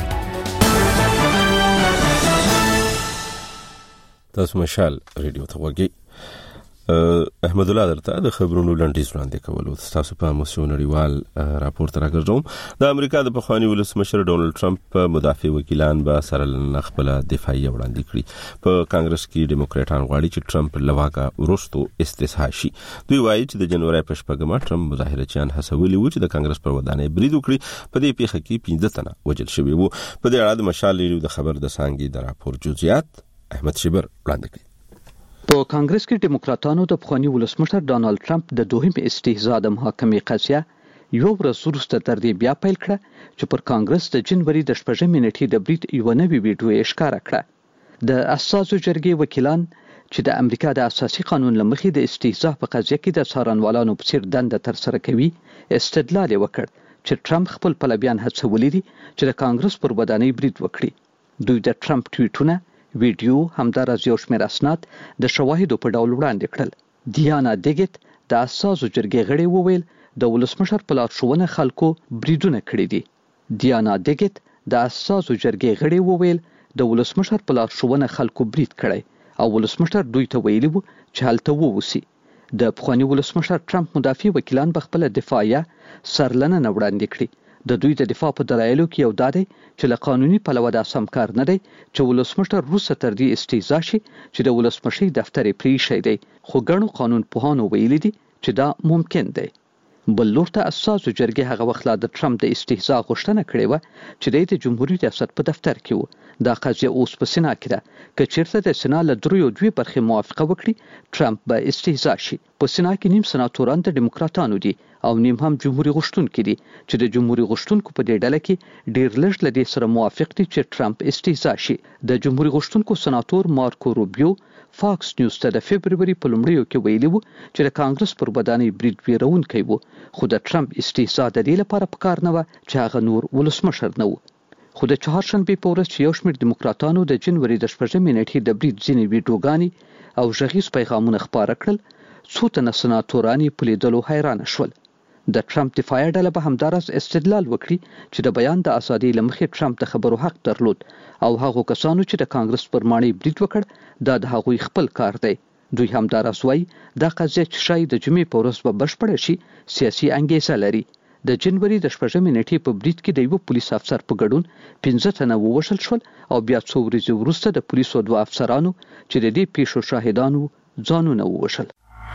Speaker 1: تاسو مشال ریډیو ته وګورئ. احمد الله درته د خبرونو لنډیز وړاندې کولو تاسو په موسیو نړیوال راپور تر راګرځوم. د امریکا د پخوانی ولسمشر ډونالد ټرمپ مدافع وکیلان به سره خپل دفاعي وړاندې کړي. په کانګرس کې ډیموکراټان غواړي چې ټرمپ لواګه ورستو استثناء شي. دوی وایي چې د جنوري په شپږمه ټرمپ مظاهرچیان هڅولي وو چې د کانګرس پر ودانۍ برید وکړي. په دې پیښه کې پنځه تنه وژل شوي وو. په دې اړه د مشال ریډیو د خبر د څنګه د راپور جزئیات احمد شبر وړاندې کړي.
Speaker 19: په کانګرس کې ډیموکراټانو د پخوانی ولسمشر ډونالد ټرمپ د دوهم استهزاء د محاکمې قضیه یو ورځ وروسته تر دې بیا پیل کړه چې پر کانګرس د جنوري د شپږمې نیټې د برید یو نوې ویډیو یې ښکاره کړه. د اساسو جرګې وکیلان چې د امریکا د اساسي قانون لمخې د استهزاء په قضیه کې د څارنوالانو په څیر دنده تر سره کوي استدلال وکړ چې ټرمپ خپل پلویان هڅولي دي چې د کانګرس پر ودانۍ برید وکړي. دوی د ټرمپ ټویټونه ویډیو همدارس یو شمېر اسناد د شواهدو په ډول وړاندې کړل. دیانا دیګت د اساسو جرګې غړي وویل د ولسمشر په لارښوونه خلکو بریدونه کړي دي. دیانا دیګت د اساسو جرګې غړي وویل د ولسمشر په لارښوونه خلکو برید کړي او ولسمشر دوی ته ویلي وو چې هلته ووسی. د پخوانی ولسمشر ټرمپ مدافع وکیلان په خپل دفاع یې سرلنه وړاندې کړي. د دوی د دفاع په دلایلو کې یو دا دی چې له قانوني پلوه دا سم کار نه دی چې ولسمشر وروسته تر دې استهزاء شي چې د ولسمشي دفتر یې پریښی دی، خو ګڼو قانون پوهانو ویلي دي چې دا ممکن دی. بل لور ته اساسو جرګې هغه وخت لا د ټرمپ د استهزاء غوښتنه کړې وه چې د جمهوریت ریاست په دفتر کې و. دا قضیه اوس په سنا کې ده. که چیرته د سنا له دریو دوی برخې موافقه وکړي ټرمپ به استهزاء شي. په سنا کې نیم سناتوران د دیموکراتانو دي او نیم هم جمهوریت غوښتونکي دي چې د جمهوریت غوښتونکو په دې ډله کې ډیر لږ لدې سره موافق دي چې ټرمپ استیزا شي. د جمهوریت غوښتونکو سناتور مارکو روبیو فاکس نیوز ته د فبرवरी په لومړیو کې ویلي وو چې د کانګرس پر ودانۍ برید ویرونکی وو، خو د ټرمپ استیزا د دې لپاره پکار نه و چې هغه نور ولسمشر نه و. خو د چهارشنبې په ورځ چې یو شمېر دیموکراتانو د جنوري د شپږمې نیټې د برید ځینې ویډیوګانې او غږیز پیغامونه خپاره کړل، څو تنه سناتوران یې په لیدلو حیرانه شول. د ټرمپ دفاعي ډله به همداراز استدلال وکړي چې د بیان د ازادۍ له مخې ټرمپ د خبرو حق درلود او هغو کسانو چې د کانګرس پر ماڼۍ برید وکړ دا د هغوی خپل کار دی. دوی همداراز وایي دا قضیه چې شاید د جمعې په ورځ به بشپړه شي سیاسي انګیزه لري. د جنوري د شپږمې نیټې په برید کې د یو پولیس افسر په ګډون پنځه تنه ووژل شول او بیا څو ورځې وروسته د پولیسو دوه افسرانو چې د دې پیښو شاهدانو ځانونه ووژل.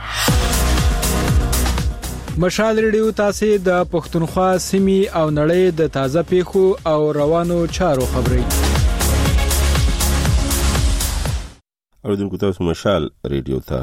Speaker 2: مشال ریډیو تاسو د پښتونخوا سیمې او نړۍ د تازه پیښو او روانو چارو خبري
Speaker 1: اوریدونکو تاسو مشال ریډیو ته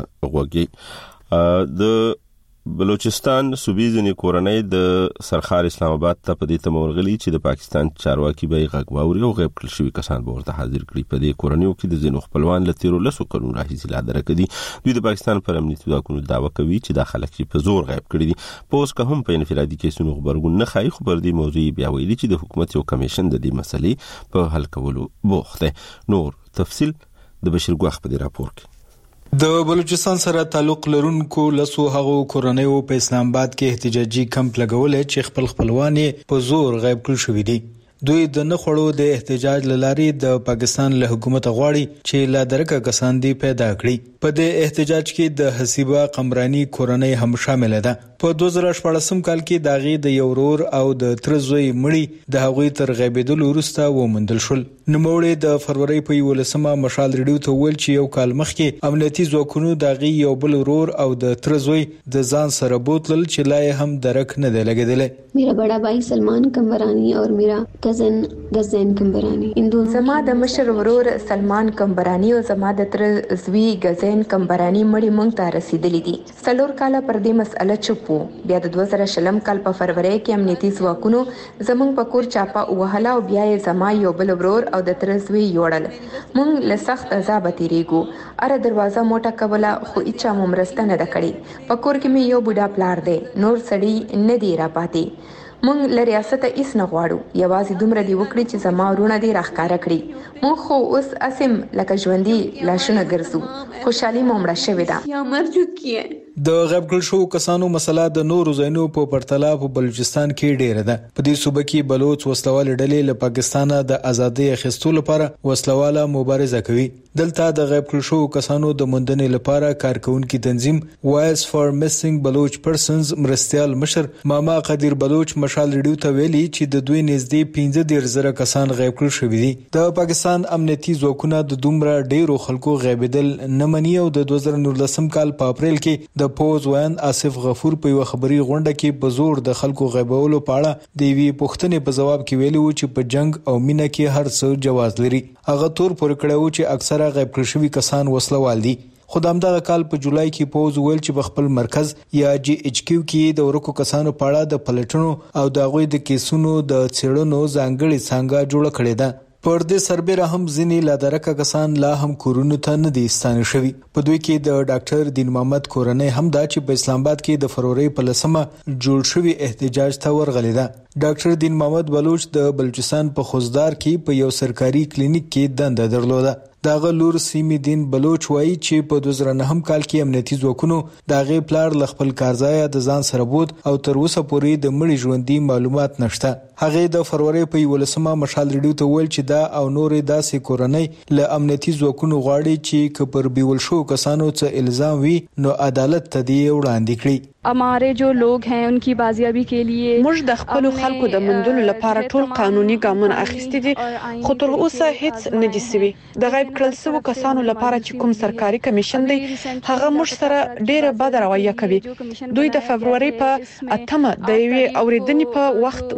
Speaker 1: غوږی. د بلوچستان صوبې ځنې کورنۍ د سرخار اسلام آباد ته په دې تمورغلي چې د پاکستان چارواکي به غږ واوري او غیب کړل شوی کسان به ورته حاضر کړي. په دې کورنیو کې د ځینو خپلوان له تیرو لسو کلونو راهیسې لا درکړي. دوی د پاکستان پر امنیتي ځواکونو دعوه کوي چې دا خلک په زور غیب کړي دي. په اوس که هم په انفرادي کیسونو خبرګون نه ښایي، خو پر دې موضوع بیا ویلي چې د حکومت یو کمیشن د دې مسلې په حل کولو بوخت دی. نور تفصیل د بشیر ګوخ په دې راپور کې.
Speaker 20: د بلوچستان سره تعلق لرونکو لسو هغو کورنیو په اسلام آباد کې احتجاجي کمپ لګولې چې خپل خپلوان په زور غیب کړل شوی دي. دوی د نخړو د احتجاج لاري د پاکستان له حکومت غواړي چې لا درکه کسان دي پیدا کړي. په دې احتجاج کې د حسیبه قمرانی کورنۍ هم شامل ده. په دوه زره شپږم کال کې داغي د یو ورور او د ترزوی مړی د هغوی تر غیبېدلو وروسته ومندل شول. نوموړی د فروری په یولسمه مشال ریډیو ته ویل چې یو کال مخکې امنیتي ځواکونو داغي یو بل ورور او د ترزوی د ځان سره بوتلل چې لا هم درک نه دی لګیدل.
Speaker 21: मेरा बड़ा भाई सलमान कंबरानी और मेरा कजन गजैन कंबरानी इन दोनों
Speaker 22: زما د مشر ورور سلمان कंबरानी او زما د تر زوی غزین कंबरानी مړی مونږ ته رسیدلی دي. څلور کاله پر دې مسأله چوپو. بیا د دوه زره شلم کال په فروری کې امنیتي ځواکونو زمونږ په کور چاپا وهلا او بیا یې زما یو بل ورور او د تر زوی یوړل. مونږ له سخت عذاب تیریږو. اره دروازه موټه کوله خو اچا مو مرسته نه دکړي. په کور کې مې یو بوډا پلار دی، نور سړی نه دی را پاتې. مونږ له ریاسته ایس نه غواړو، یوازې دومره دی وکړي چې زما ورونه دی راښکاره کړي. مونږ خو اوس اسیم لکه ژوندي لاشونه ګرځو. خوشحالي مو مړه شوې ده.
Speaker 21: یا مر چکی ہے.
Speaker 20: د غیب کړل شو کسانو مسله د نورو ځایونو په پرتله په بلوچستان کې ډیره ده. په دې صوبه کې بلوچ وسلوال ډلې له پاکستان د ازادۍ اخیستو لپاره وسلواله مبارزه کوي. دلته د غیب کړل شو کسانو د موندنې لپاره کارکونکو تنظیم وایس فار میسنګ بلوچ پرسنز مرستيال مشر ماما قدیر بلوچ مشال ریډیو ته ویلي چې د دوی نږدې پنځه ډیر زره کسان غیب کړل شوی دي. د پاکستان امنیتي ځواکونه د دومره ډیرو خلکو غیبیدل نه مني او د دوه زره نولسم کال په اپریل کې د پوز وین آصف غفور په یو خبري غونډه کې په زور د خلکو غیبولو په اړه د وی پوښتنې په جواب کې ویلي و چې په جنگ او مینه کې هر څه جواز لري. هغه تور پر کړو چې اکثره غیب کړل شوی کسان وسلوال دي. خدام دغه کال په جولای کې پوز ویل چې په خپل مرکز یا جی ایچ کیو کې د ورکو کسانو په اړه د پلټنو او د غوي د کیسونو د څېړنو ځانګړي څنګه جوړ کړي ده. پر دې سربېره هم ځینې لادرکه کسان لا هم کورونو ته نه دي ستانه شوي. په دوی کې د ډاکټر دین محمد کورنۍ هم دا چې په اسلام آباد کې د فروری په لسمه جوړ شوی احتجاج ته ورغلی ده. ډاکټر دین محمد بلوچ د بلوچستان په خوزدار کې په یو سرکاري کلینیک کې دنده درلوده. داغه لور سیمې دین بلوچ وایي چې په دوه زره نهم کال کې امنیتي ځواکونو داغه پلار ل خپل کارځای د ځان سره بود او تر اوسه پورې د مړي ژوندۍ معلومات نشته. هغه د فروری په یولسمه مشال ریډیو ته ویل چې دا او نورې داسې کورنۍ له امنیتي ځواکونو غواړي چې کپر بیول شو کسانو څخه الزام وي نو عدالت ته دی وړاندې کړي.
Speaker 23: हमारे जो लोग हैं उनकी बाजियाबी के लिए
Speaker 24: موږ د خپل خلکو د مندلو لپاره ټول قانوني ګامونه اخیستي دي، خو تر اوسه هیڅ نه دي سوي. د غیب کړل شوو کسانو لپاره چې کوم سرکاري کمیشن دی هغه موږ سره ډیره بد رویه کوي. دوی د فبرवरी په اتمه د یوې اوریدنې په وخت موږ ته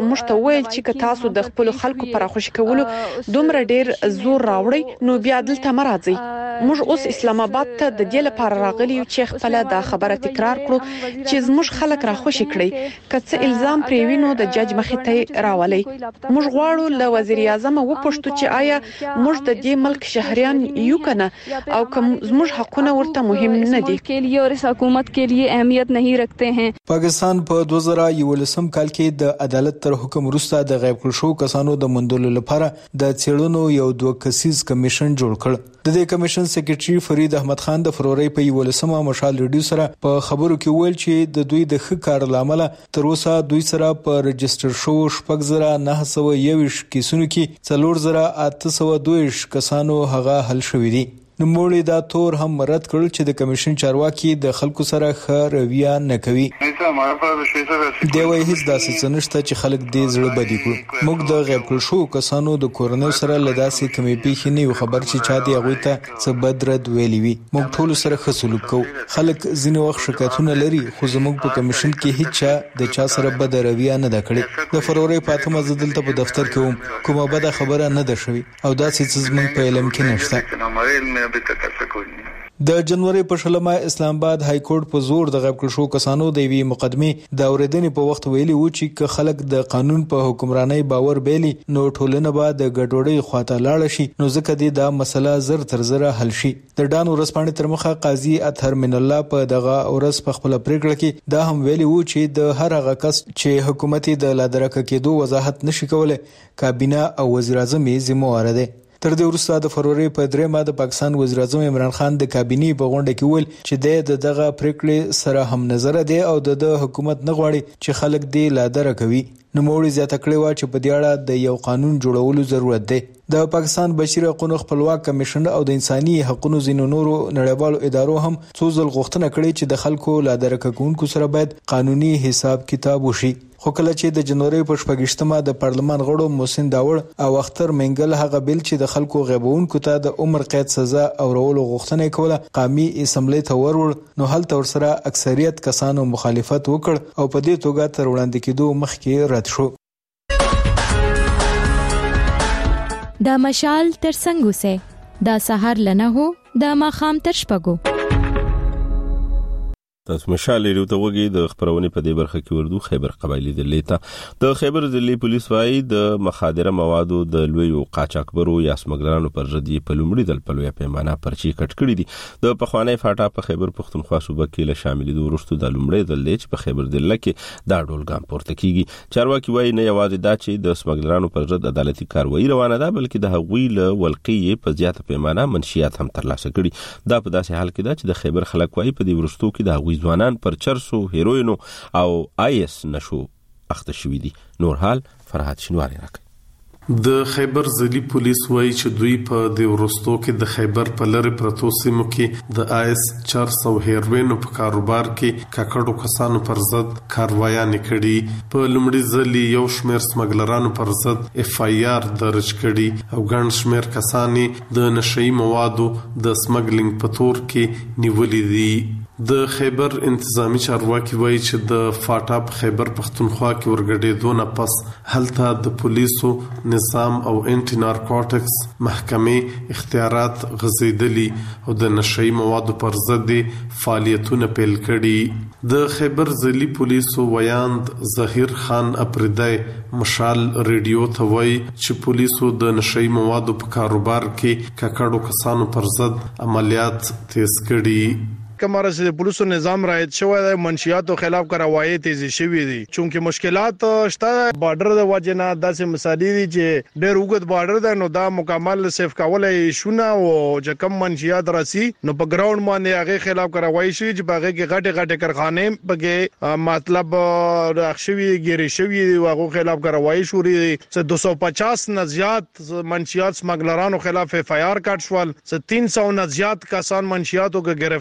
Speaker 24: ویل چې که تاسو د خپل خلکو پر خوشی کولو دومره ډیر زور راوړی نو بیا دلته مرাজি موږ اوس اسلام آباد ته د دې لپاره راغلی چې خپل د خبره تکرار کړو چې زموږ خلک را خوشی کړي کڅ الزام پریوینو د جج مخې ته راولي موږ غواړو له وزیر اعظم وپوښتو چې آیا موږ د دې ملک شهريان یو کنه او کوم زموږ حقونه ورته مهم نه دي
Speaker 23: के लिए और इस हुकूमत के लिए अहमियत नहीं रखते हैं
Speaker 20: پاکستان په دوه زره یولسم کال کې د عدالت تر حکم وروسته د غیب کړ شو کسانو د مندلو لپاره د چېړنو یو دوه کسیز کمیشن جوړ کړ د دې کمیشن سیکریټري فرید احمد خان د فروری په یولسمه مشال ریډیو سره په خبرو کې ویل چې د دوی د ښه کار لامل تر اوسه دوی سره په رجستر شو شپږ زره نه سوه یوویشت کیسونو کې څلور زره اته سوه دوه ویشت کسانو هغه حل شوی دي نوموړي دا تور هم رد کړل چې د کمیشن چارواکي د خلکو سره ښه رویه نه کوي دی وايي هیڅ داسې څه نشته چې خلک دې زړه بدي کړي موږ د غیب کړل شو کسانو د کورنۍ سره له داسې کمې پیښې نه یو خبر چې چا دی هغوی ته څه بد رد ویلي وي موږ ټول سره ښه سلوک کوو خلک ځینې وخت شکایتونه لري خو زموږ په کمیشن کې هیڅ چا د چا سره بد رویه نه ده کړې د فروری په اتمه زه دلته په دفتر کې وم کومه بده خبره نه ده شوې او داسې څه زموږ په علم کې نشته د جنوري په شلمه اسلام آباد های کورټ په زور د غیب کړ شو کسانو د وی مقدمه د اوریدنې په وخت ویلي و چې ک خلک د قانون په حکمرانۍ باور بیلی نو ټولنه به د ګډوډۍ خواته لاړ شي نو ځکه د دا مسله زر تر زره حل شي د ډان ورسپانې تر مخه قاضي اطهر من الله په دغه اورس په خپل پریکړه کې دا هم ویلي و چې د هر هغه کس چې حکومت د لادرکه کېدو وضاحت نشي کولای کابینه او وزیر اعظم یې ذمہوار دي تر دې وروسته د فروری په درې ماده پاکستان وزیر اعظم عمران خان د کابینې په غونډه کې ویل چې د دغه پریکړې سره هم نظر دی او د حکومت نه غواړي چې خلک دې لادر کوي نو موږ زیاته کړی و چې په دې اړه د یو قانون جوړولو ضرورت دی د پاکستان بشري حقوقو خپلواک کمیشن او د انساني حقوقو زینو نورو نړیوالو ادارو هم څو ځل غوښتنه کړې چې د خلکو لادر کوونکو سره باید قانوني حساب کتاب وشي خو کله چې د جنوري په شپږشتمه د پارلمان غړو محسن داوړ او اختر منګل هغه بل چې د خلکو غیبونکو ته د عمر قید سزا او رولو غوښتنه کوله قومي اسمبلی ته ورول نو هلته ورسره اکثریت کسانو مخالفت وکړ او په دې توګه تر وړاندې کېدو مخکې رد شو
Speaker 13: دا مشال تر څنګه سه دا سحر لنه هو دا ماخام تر شپګو
Speaker 1: تاسو مشال لري ته وګي د خبرونه په دې برخه کې وردو خیبر قبایلی د لیتا د خیبر ضلع پولیس وايي د مخادره موادو د لوی قاچاقبرو یا سمګلرانو پر ضد په لومړي دل په لوی پیمانه پرچی کټ کړی دي د پخوانی فاټا په خیبر پختونخوا صوبه کې له شامل دي ورستو د لومړي دل چې په خیبر ضلع کې دا ډول ګام پورته کیږي چارواکي وايي نه یوازې دا چې د سمګلرانو پر ضد عدالتي کاروایی روانه ده بلکې د هغوی له ولقې په زیاته پیمانه منشيات هم ترلاسه کړي دا په داسې حال کې ده چې د خیبر خلک وايي په دې ورستو کې د هغوی ځوانان پر چرسو هیروینو او آیس نشو اخته شوی دي نور حال فرحات شنواری راکړي
Speaker 11: د خیبر ضلع پولیس وایي چې دوی په د ورستو کې د خیبر په لری پرتو سیمو کې د آیس چرس او هیروینو په کاروبار کې کاکړو کسانو پر ضد کاروایانې کړي په لومړي ځل یو شمېر سمګلرانو پر ضد اف آی آر درج کړي او ګڼ شمېر کسانې د نشئی موادو د سمګلینګ په تور کې نیولې دي د خیبر انتظامی چارواکي وایي چې د فاټا په خیبر پختونخوا کې ورګډېدو نه پس هلته د پولیسو نظام او انټي نارکوټکس محکمې اختیارات غځېدلي او د نشئی موادو پر ضد فعالیتونه پیل کړي د خیبر ضلع پولیسو ویاند ظهیر خان اپریدای مشال ریډیو ته وایي چې پولیسو د نشئی موادو په کاروبار کې کاکړو کسانو پر ضد عملیات تیز کړي
Speaker 3: کمره سے پولیسو نظام رایت شوی دی منشیاتو خلاف کاروایی تیزی شوی دي چونکه مشکلات شته بارډر د وجنه داسې مثالي دي چې ډېر وګت بارډر ده نو دا مکمل سیف کولای شونه او چې کم منشیات راسي نو په ګراوند باندې هغه خلاف کاروایی شي چې باغې کې غټه غټه کارخانه بګې مطلب راخښوي ګيري شوی هغه خلاف کاروایی شوري چې دو سو پچاس نه زیات منشیات سمګلرانو خلاف اف آی آر کټ شول چې تین سو نه زیات کسان منشیاتو کې گرفتار شول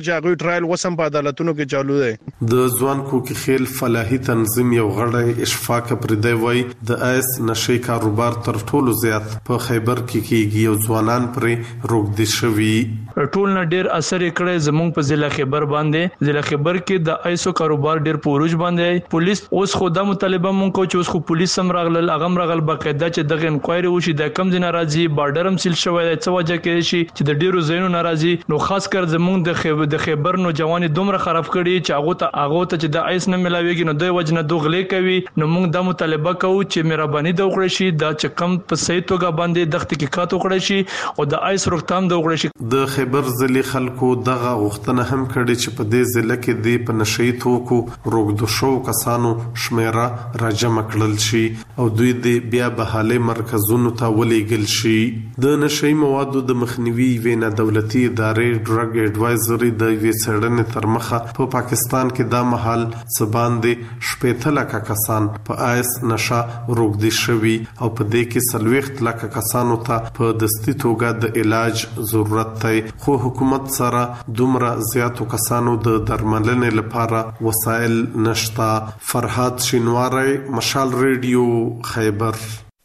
Speaker 3: چې هغه ټرایل وسم په عدالتونو کې چالو دی.
Speaker 11: د ځوان کوکي خیل فلاحي تنظیم یو غړی اشفاق پردی وای د ایس نشي کاروبار تر ټولو زیات په خیبر کې کیږي او ځوانان پرې روغدي شوي.
Speaker 6: ټول نه ډیر اثر کړی زموږ په ضلع خیبر باندې. ضلع خیبر کې د ایسو کاروبار ډیر پروج باندې پولیس اوس خو د مطالبه مونږ کو چې اوس خو پولیس هم راغلل هغه راغل باقاعده چې دغه انکوایري وشي د کم ځای ناراضي بارډر هم سیل شوی دی څه وجه کې شي چې د ډیرو ځایونو ناراضي نو خاص کر زموږ د خیبر د خیبر نو جواني دومره خراب کړي چې هغه ته هغه ته چې د ایس نه ملاويږي نو دوی وجنه دوغلې کوي. نو موږ د مطالبه کوو چې مهرباني د وکړي شي د چکم په صحیح توګه باندې د تحقیقات وکړي شي او د ایس روکتام د وکړي شي.
Speaker 11: د خیبر ضلع خلکو دغه غوښتنه هم کړې چې په دې ضلع کې د پنشي توکو روغدو شو کسانو شمیره راجمع کړل شي او دوی د بیا بحاله مرکزونو ته ولېږل شي. د نشئی موادو د مخنیوي وینا دولتي ادارې ډرګ اډوایزري د ویڅړنې تر مخه په پا پاکستان کې د محل سباندې شپېته لکه کسان په آیس نشه روغدي شوي او په دې کې سلويخت لکه کسانو ته په دستي توګه د علاج ضرورت دی خو حکومت سره دومره زیاتو کسانو د درملنې لپاره وسایل نشتا. فرهاد شینواری مشال ریډیو خیبر.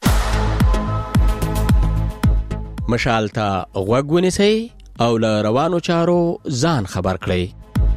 Speaker 7: مشال ته غوږ ونیسئ او له روانو چارو ځان خبر کړئ.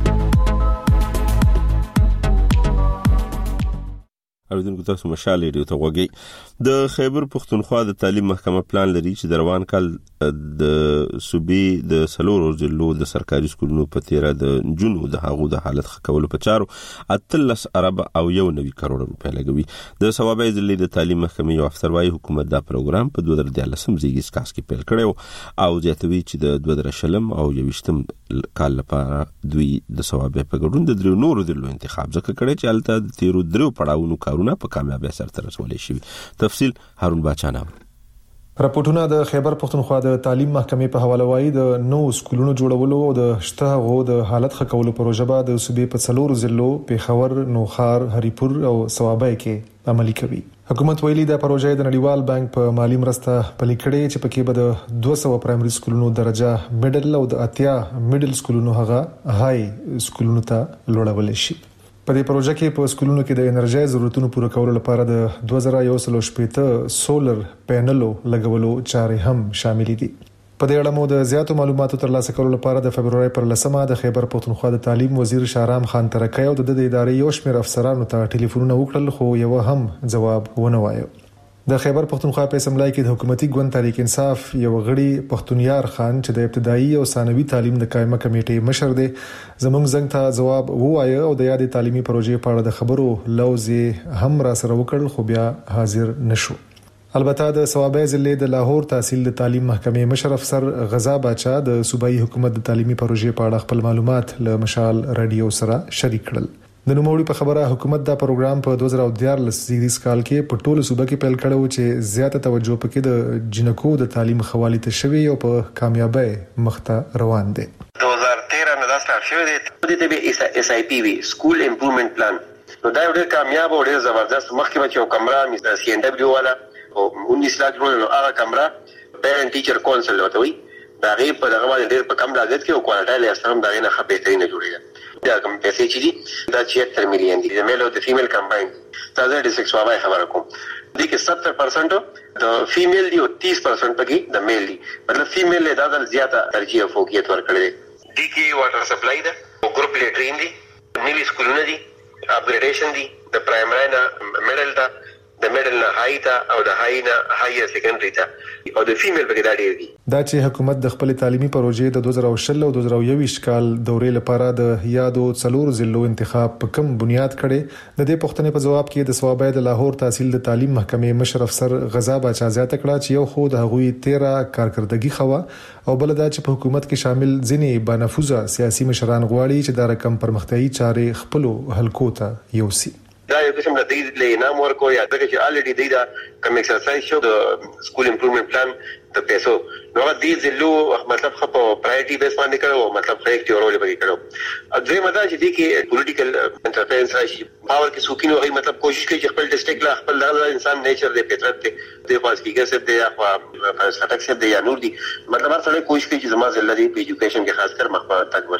Speaker 1: اوریدونکو تاسو مشال ریډیو ته غوږی. د خیبر پښتونخوا د تعلیم محکمه پلان لري چې د روان کال د صوبې د سلور ضلعو د سرکاري سکولونو په تیره د جنو د هغو د حالت ښه کولو په چارو اتلس ارب او یو نوي کروڑ روپۍ لګوي. د صوابۍ ضلع د تعلیم محکمې یو افسر وايي حکومت دا پروګرام په دوه زره دیارلسم زیږیز کال کې پیل کړی او زیاتوي چې د دوه زره شلم او یویشتم کال لپاره دوی د صوابۍ په ګډون د درو نورو ضلعو انتخاب ځکه کړی چې هلته د تیرو درو پړاوونو کارونه په کامیابی سره رسولې شوي. تفصیل هارون باچانه.
Speaker 8: راپورټونه د خیبر پښتونخوا د تعلیم محکمې په حواله وایي د نو سکولونو جوړولو او د شته غو د حالت ښه کولو پروژه به د صوبې په څلورو ضلعو پیښور، نوخار، هریپور او صوابۍ کې عملي کوي. حکومت ویلي د پروژې د نړیوال بانک په مالی مرسته پلي کړي چې پکې به د دوه سوه پرایمري سکولونو درجه میډل او د اتیا میډل سکولونو هغه هاي سکولونو ته لوړول شي. په دې پروژه کې په سکولونو کې د انرژي ضرورتونو پوره کولو لپاره د دوه زره یو سل شپږ سولر پینلو لګولو چارې هم شامل دي. په دې اړه مو د زیاتو معلوماتو ترلاسه کولو لپاره د فبرवरी پر لسمه د خیبر پښتونخوا د تعلیم وزیر شاهرام خان ترکی او د ادارې یو شمېر افسرانو ته ټلیفونونه وکړل خو یو هم جواب ونه وایو. د خیبر پښتونخوا په اسمبلی کې د حکومتي ګوند تحریک انصاف یو غړي پښتونیار خان چې د ابتدایي او ثانوي تعلیم د قائمه کمیټې مشر دی زموږ زنګ ته جواب ووایي او د یادې تعلیمي پروژې په اړه د خبرو لوزي هم را سره وکړل خو بیا حاضر نشو. البته د صوابۍ ضلع د لاهور تحصیل د تعلیم محکمې مشر افسر غزا باچا د صوبایي حکومت د تعلیمي پروژې په اړه خپل معلومات له مشال رادیو سره شریک کړل. د نوموړي په خبره حکومت دا پروګرام په دوه زره دیارلس زیږدیز کال کې په ټولو صوبه کې پیل کړو چې زیاته توجه پکې د جنکو د تعلیم حواله ته شوی او په کامیابی مخته روان دي.
Speaker 10: دوه زره تیرہ نه دا سٹارټ شوی دی د دې اس آی پی وی سکول امپروومنت پلان نو دا ډېر کامیاب او ډېر زبردست مخکې چې کمره مې د سی ان ډبلیو والا او انیس لاک ډالر نو هغه کمره پیرنټ ټیچر کونسل وته وي دا غي په دغه باندې ډېر په کم لاګت کې او کوالټي له سره دا نه ښه بهترینه جوړیږي. دا کوم پیسې چې دي دا چھہتر مليون دي د میل او د فیمیل کمباین تازه د سکس وابای خبره کوم دي کې ستر پرسنټ د فیمیل دی او تیس پرسنټ پکې د میل دي مطلب فیمیل له دا زیاته ترجیح او فوقیت ورکړي دي کې واټر سپلای ده او ګروپ لیټرین دي نوی سکولونه دي اپګریډیشن دي د پرایمری نه میډل ته د میډل نه هاي ته او د هاي نه هایر سیکنډري ته او د فیمیل پکې دا ډیر دي.
Speaker 8: دا چې حکومت د خپل تعلیمي پروژې د دوه زره شل او دوه زره یوویشت کال دورې لپاره د یادو څلور ضلعو انتخاب په کم بنیاد کړي د دې پوښتنې په جواب کې د صوابۍ د لاهور تحصیل د تعلیم محکمې مشر افسر غزا باچا زیاته کړه چې یو خو د هغوی تیرا کارکردګي خوا او بل دا چې په حکومت کې شامل ځینې بانفوذه سیاسي مشران غواړي چې دا رقم پرمختیايي چارې خپل هلکو ته یوسي.
Speaker 10: دا یو قسم د دې له نام ورکو یا دغه چې الریډي دی دا کوم ایکسرسایز شو د سکول امپروومنت پلان د پیسو نو دې زلو مطلب خپل پرایورټي بیس باندې کړو مطلب خیر کې اورول به کړو دوی مدا چې دي کې پولیټیکل انټرفیرنس راشي پاور کې سوکینو هغه مطلب کوشش کوي چې خپل ډیسټریکټ لا خپل دغه انسان نیچر دی فطرت دی د خاص فیګر سره دی اخوا فلسفه سره دی یا نور دی مطلب هر څه کوشش کوي چې زما زله دی په ایجوکیشن کې خاص کر مخ ته تک ورشي.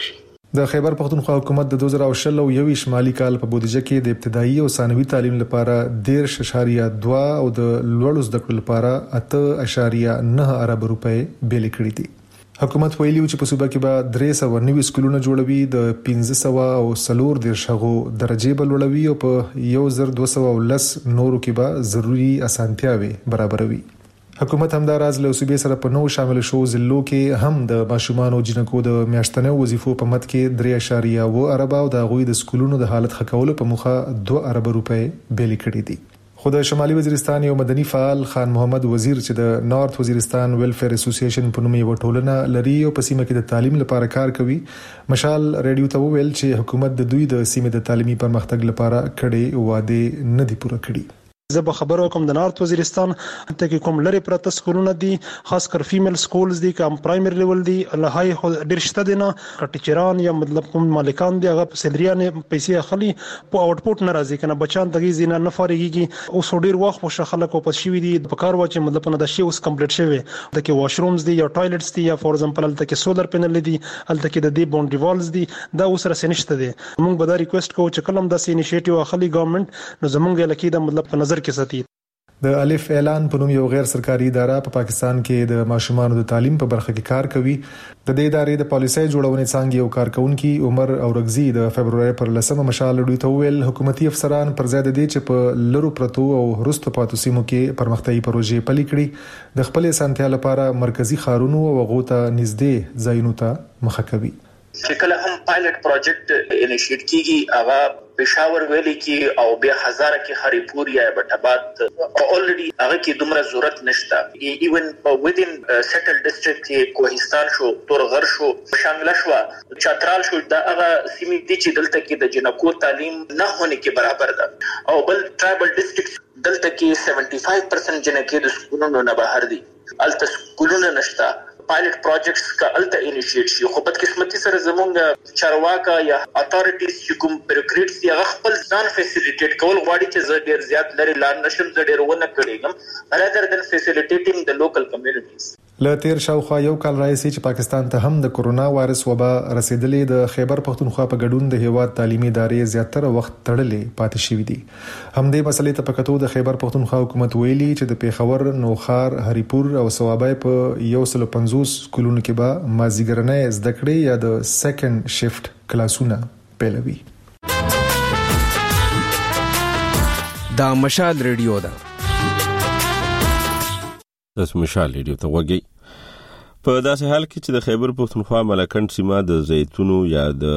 Speaker 8: د خیبر پختونخوا حکومت د دوه زره شل او یو شمالي کال په بودیجه کې د ابتدایي او ثانوي تعلیم لپاره ډیر ششاریه دوه او د لوړو زده کړو لپاره اته اشاریه نه ارب روپے بیل کړی دي. حکومت ویلي چې په صوبه کې به درې سوه نوي سکولونه جوړوي، د پنځه سوه او څلور دېرش هغو درجې به لوړوي او په یو زر دوه سوه ولس نورو کې به ضروري اسانتیاوي برابروي. حکومت همداراز له صوبې سره په نو شامل شو ضلعو کې هم د ماشومان او جنکو د میاشتنو وظیفو په مت کې درې اشاریه و ارب او د غوي د سکولونو د حالت خکولو په مخه دوه ارب روپے بیل کړي دي. خو د شمالي وزیرستان یو مدني فعال خان محمد وزیر چې د نارث وزیرستان ویلفیر اسوسییشن په نوم یو ټولنه لري او په سیمه کې د تعلیم لپاره کار کوي، مشال ریډیو ته وویل چې حکومت د دوی د سیمه د تعلیمي پرمختګ لپاره کړي وعده نه دي پوره کړي.
Speaker 4: زه به خبرو کوم د نارث وزیرستان ته کې کوم لري پرته سکولونه دي، خاص کر فیمیل سکولز دي، کوم پرایمری لیول دي، الله هاي ډیر شته دي نه ټیچران یا مطلب کوم مالکان دي هغه سیلریان پیسې اخلي په اوټپوټ نه راځي کنه بچان دغه زینه نه فارغيږي او سو ډیر وخت په خلکو په شي دي په کار واچي مطلب نه د شی اوس کمپلیټ شوی د کې واشرومز دي یا ټایلټس دي یا فور ایگزامپل الته کې سولر پینل دي الته کې د دې باونډري والز دي دا اوس را سنشته دي. موږ به دا ریکوست کوو چې کلم د سې انیشیټیو اخلي ګورنمنت نو زمونږ لکه دا مطلب په نظر کې ساتي.
Speaker 8: د الف اعلان په نوم یو غیر سرکاري اداره په پاکستان کې د ماشومانو د تعلیم په برخه کې کار کوي. د دې ادارې د پالیسۍ جوړونې څنګه یو کارکونکي عمر اورغزي د فبرवरी پر لسمه مشال ډوي ته ویل حکومتي افسران پر ځای د دې چې په لرو پرتو او رستو پاتو سیمو کې پرمختیايي پروژې پلي کړي د خپل سانتیا لپاره مرکزی خارونو او غوته نږدې ځایونو ته مخه کوي.
Speaker 9: چې کله هم پایلټ پروجیکټ انیشیټ کیږي هغه پېښور ویلي کې او به هزار کې خریپور یا بټاباد اولریډي هغه کې دومره ضرورت نشته. ایون ودین سیټل ډیسټریکټ کې کوهستان شو، تورغر شو، شانګله شو، چترال شو، دا هغه سیمې دي چې دلته کې د جنکو تعلیم نه هونه کې برابر ده او بل ټرایبل ډیسټریکټ دلته کې پچهل پرسنټ جنکې د سکولونو نه بهر دي، الته سکولونه نشته. پایلټ پروجیکټس کا الته انیشیټ شي خو بدقسمتي سره زمونږ چارواکا یا اتھارټیز چې کوم بیوروکریټس دی هغه خپل ځان فیسیلیټیټ کول غواړي چې زه ډیر زیات لري لاندې نشم زه ډیر ونه کړم rather than facilitating the local communities.
Speaker 8: له تیر شاوخوا یو کال راځي چې پاکستان ته هم د کورونا وایرس وبا رسیدلې د خیبر پختونخوا په ګډون د هیواد تعلیمي ادارې زیاتره وخت تړلې پاتې شوې دي. همدې مسلې ته پکتو د خیبر پختونخوا حکومت ویلي چې د پیښور، نوخار، هریپور او ثوابای په یو سل پنځوس سکولونو کې به مازیګرنۍ زده کړې یا د سیکنډ شیفت کلاسونه پیلوي.
Speaker 12: دا مشال ریډیو ده.
Speaker 1: د مشال ریډیو ته وګي په داسې حال کې چې د خیبر پختونخوا ملکنډ سیمه د زیتونو یا د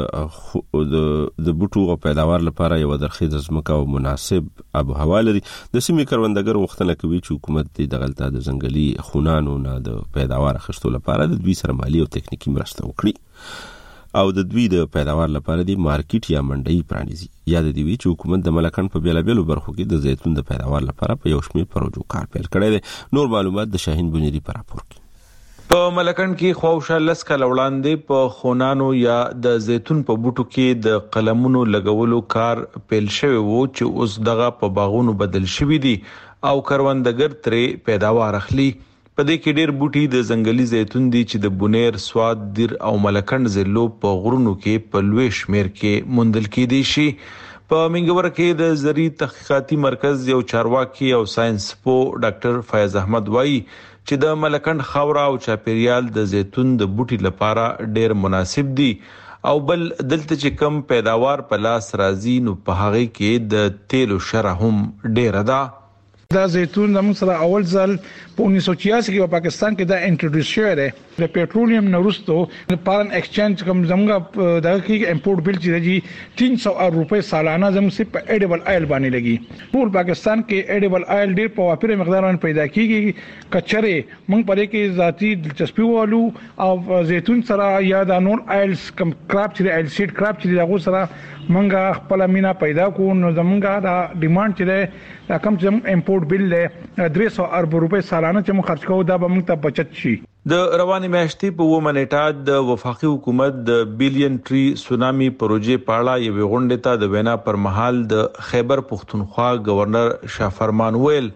Speaker 1: د بوټو او پیداوار لپاره یو درخیز ځمکه او مناسب آب و هوا لري. د سیمې کروندګر غوښتنه کوي چې حکومت د دغلطه د ځنګلي خونانو نه د پیداوار اخیستلو لپاره د دوی سره مالی او تکنیکی مرسته وکړي او د دوی د پیداوار لپاره د مارکیټ یا منډي پرانیزي. یا د دوی چې حکومت د ملکنډ په بیلابېلو برخو کې د زیتون د پیداوار لپاره په یو شمېر پروژو کار پیل کړی دی. نور معلومات د شاهین بنيري په راپور کې.
Speaker 14: په ملکنډ کې خواوشا لس کاله وړاندې په خونانو یا د زیتون په بوټو کې د قلمونو لګولو کار پیل شوی وو چې اوس دغه په باغونو بدل شوی دي او کروندګر ترې پیداوار اخلي. په دې کې ډېر بوټي د ځنګلي زیتون دي چې د بونیر، سواد، دیر او ملکنډ ضلعو په غرونو کې په لوی شمیر کې موندل کېدی شي. په منګور کې د زرعي تحقیقاتي مرکز یو چارواکي او ساينس پو ډاکټر فیاض احمد وایي چې د ملکنډ خاورا او چاپیریال د زیتون د بوټي لپاره ډېر مناسب دي او بل دلته چې کم پیداوار په لاس راځي نو په هغه کې د تیلو شره هم ډېره ده.
Speaker 25: دا زیتون زموږ سره اول ځل په انیس سو چھیاسی کې په پاکستان کې دا انټروډیوس شوی دی. د پېټرولیم نورستو د پارن ایکسچینج کوم زموږ دغه کې امپورټ بل چې دی تین سو روپے سالانه زموږ سي په ایډیبل آیل باندې لګي. ټول پاکستان کې ایډیبل آیل ډېر په واپره مقدار باندې پیدا کیږي. کچره موږ پرې کې ذاتی دلچسپي والو او زیتون سره یا د نور آیلز کم کراپ چې آیل سیډ کراپ چې دغه سره منګه خپل مینا پیدا کو نو زمونږه دا ډیماند چې دا کم چې امپورټ بل له درې سو ارب روپے سالانه چې موږ خرج کوو دا به موږ ته بچت شي.
Speaker 14: د رواني میاشتې په و منېټه د وفاقي حکومت د بیلین ټری سونامي پروژې په اړه یو غونډه ته د وینا پر مهال د خیبر پختونخوا گورنر شاه فرمان ویل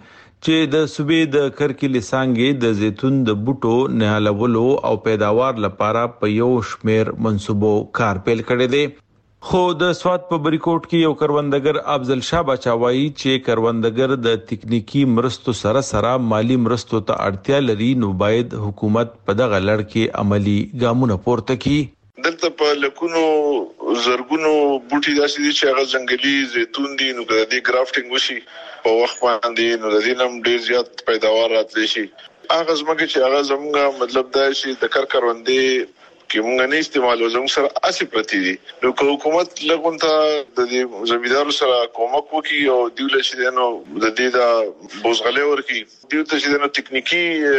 Speaker 14: چې د صوبې د کرکلي څانګې د زیتون د بوټو نهالولو او پیداوار لپاره په یو شمیر منصوبو کار پیل کړی دی. خو د سوات په بریکوټ کې یو کروندګر افضل شاه بچاوي چې کروندګر د تکنیکی مرستو سره سره مالی مرستو ته اړتیا لري، نو باید حکومت په دغه لړ کې عملی ګامونه پورته کړي.
Speaker 5: دلته په لکونو زرګونو بوټي داسې دي چې هغه ځنګلي زیتون دي، نو د دې ګرافټینګ وشي په وخت باندې، نو د دې نم ډیر زیات پیداوار راتلی شي. هغه زموږ چې هغه زموږ مطلب دا شي د کار کروندې کې مونږ نه استعمالو، زموږ سره اسی پرتی دي. نو حکومت لګون ته د دې زمیدارو سره کومک وکړي او دیول شي نو د دې د بوزغلې ورکی دیو ته شي نو تکنیکی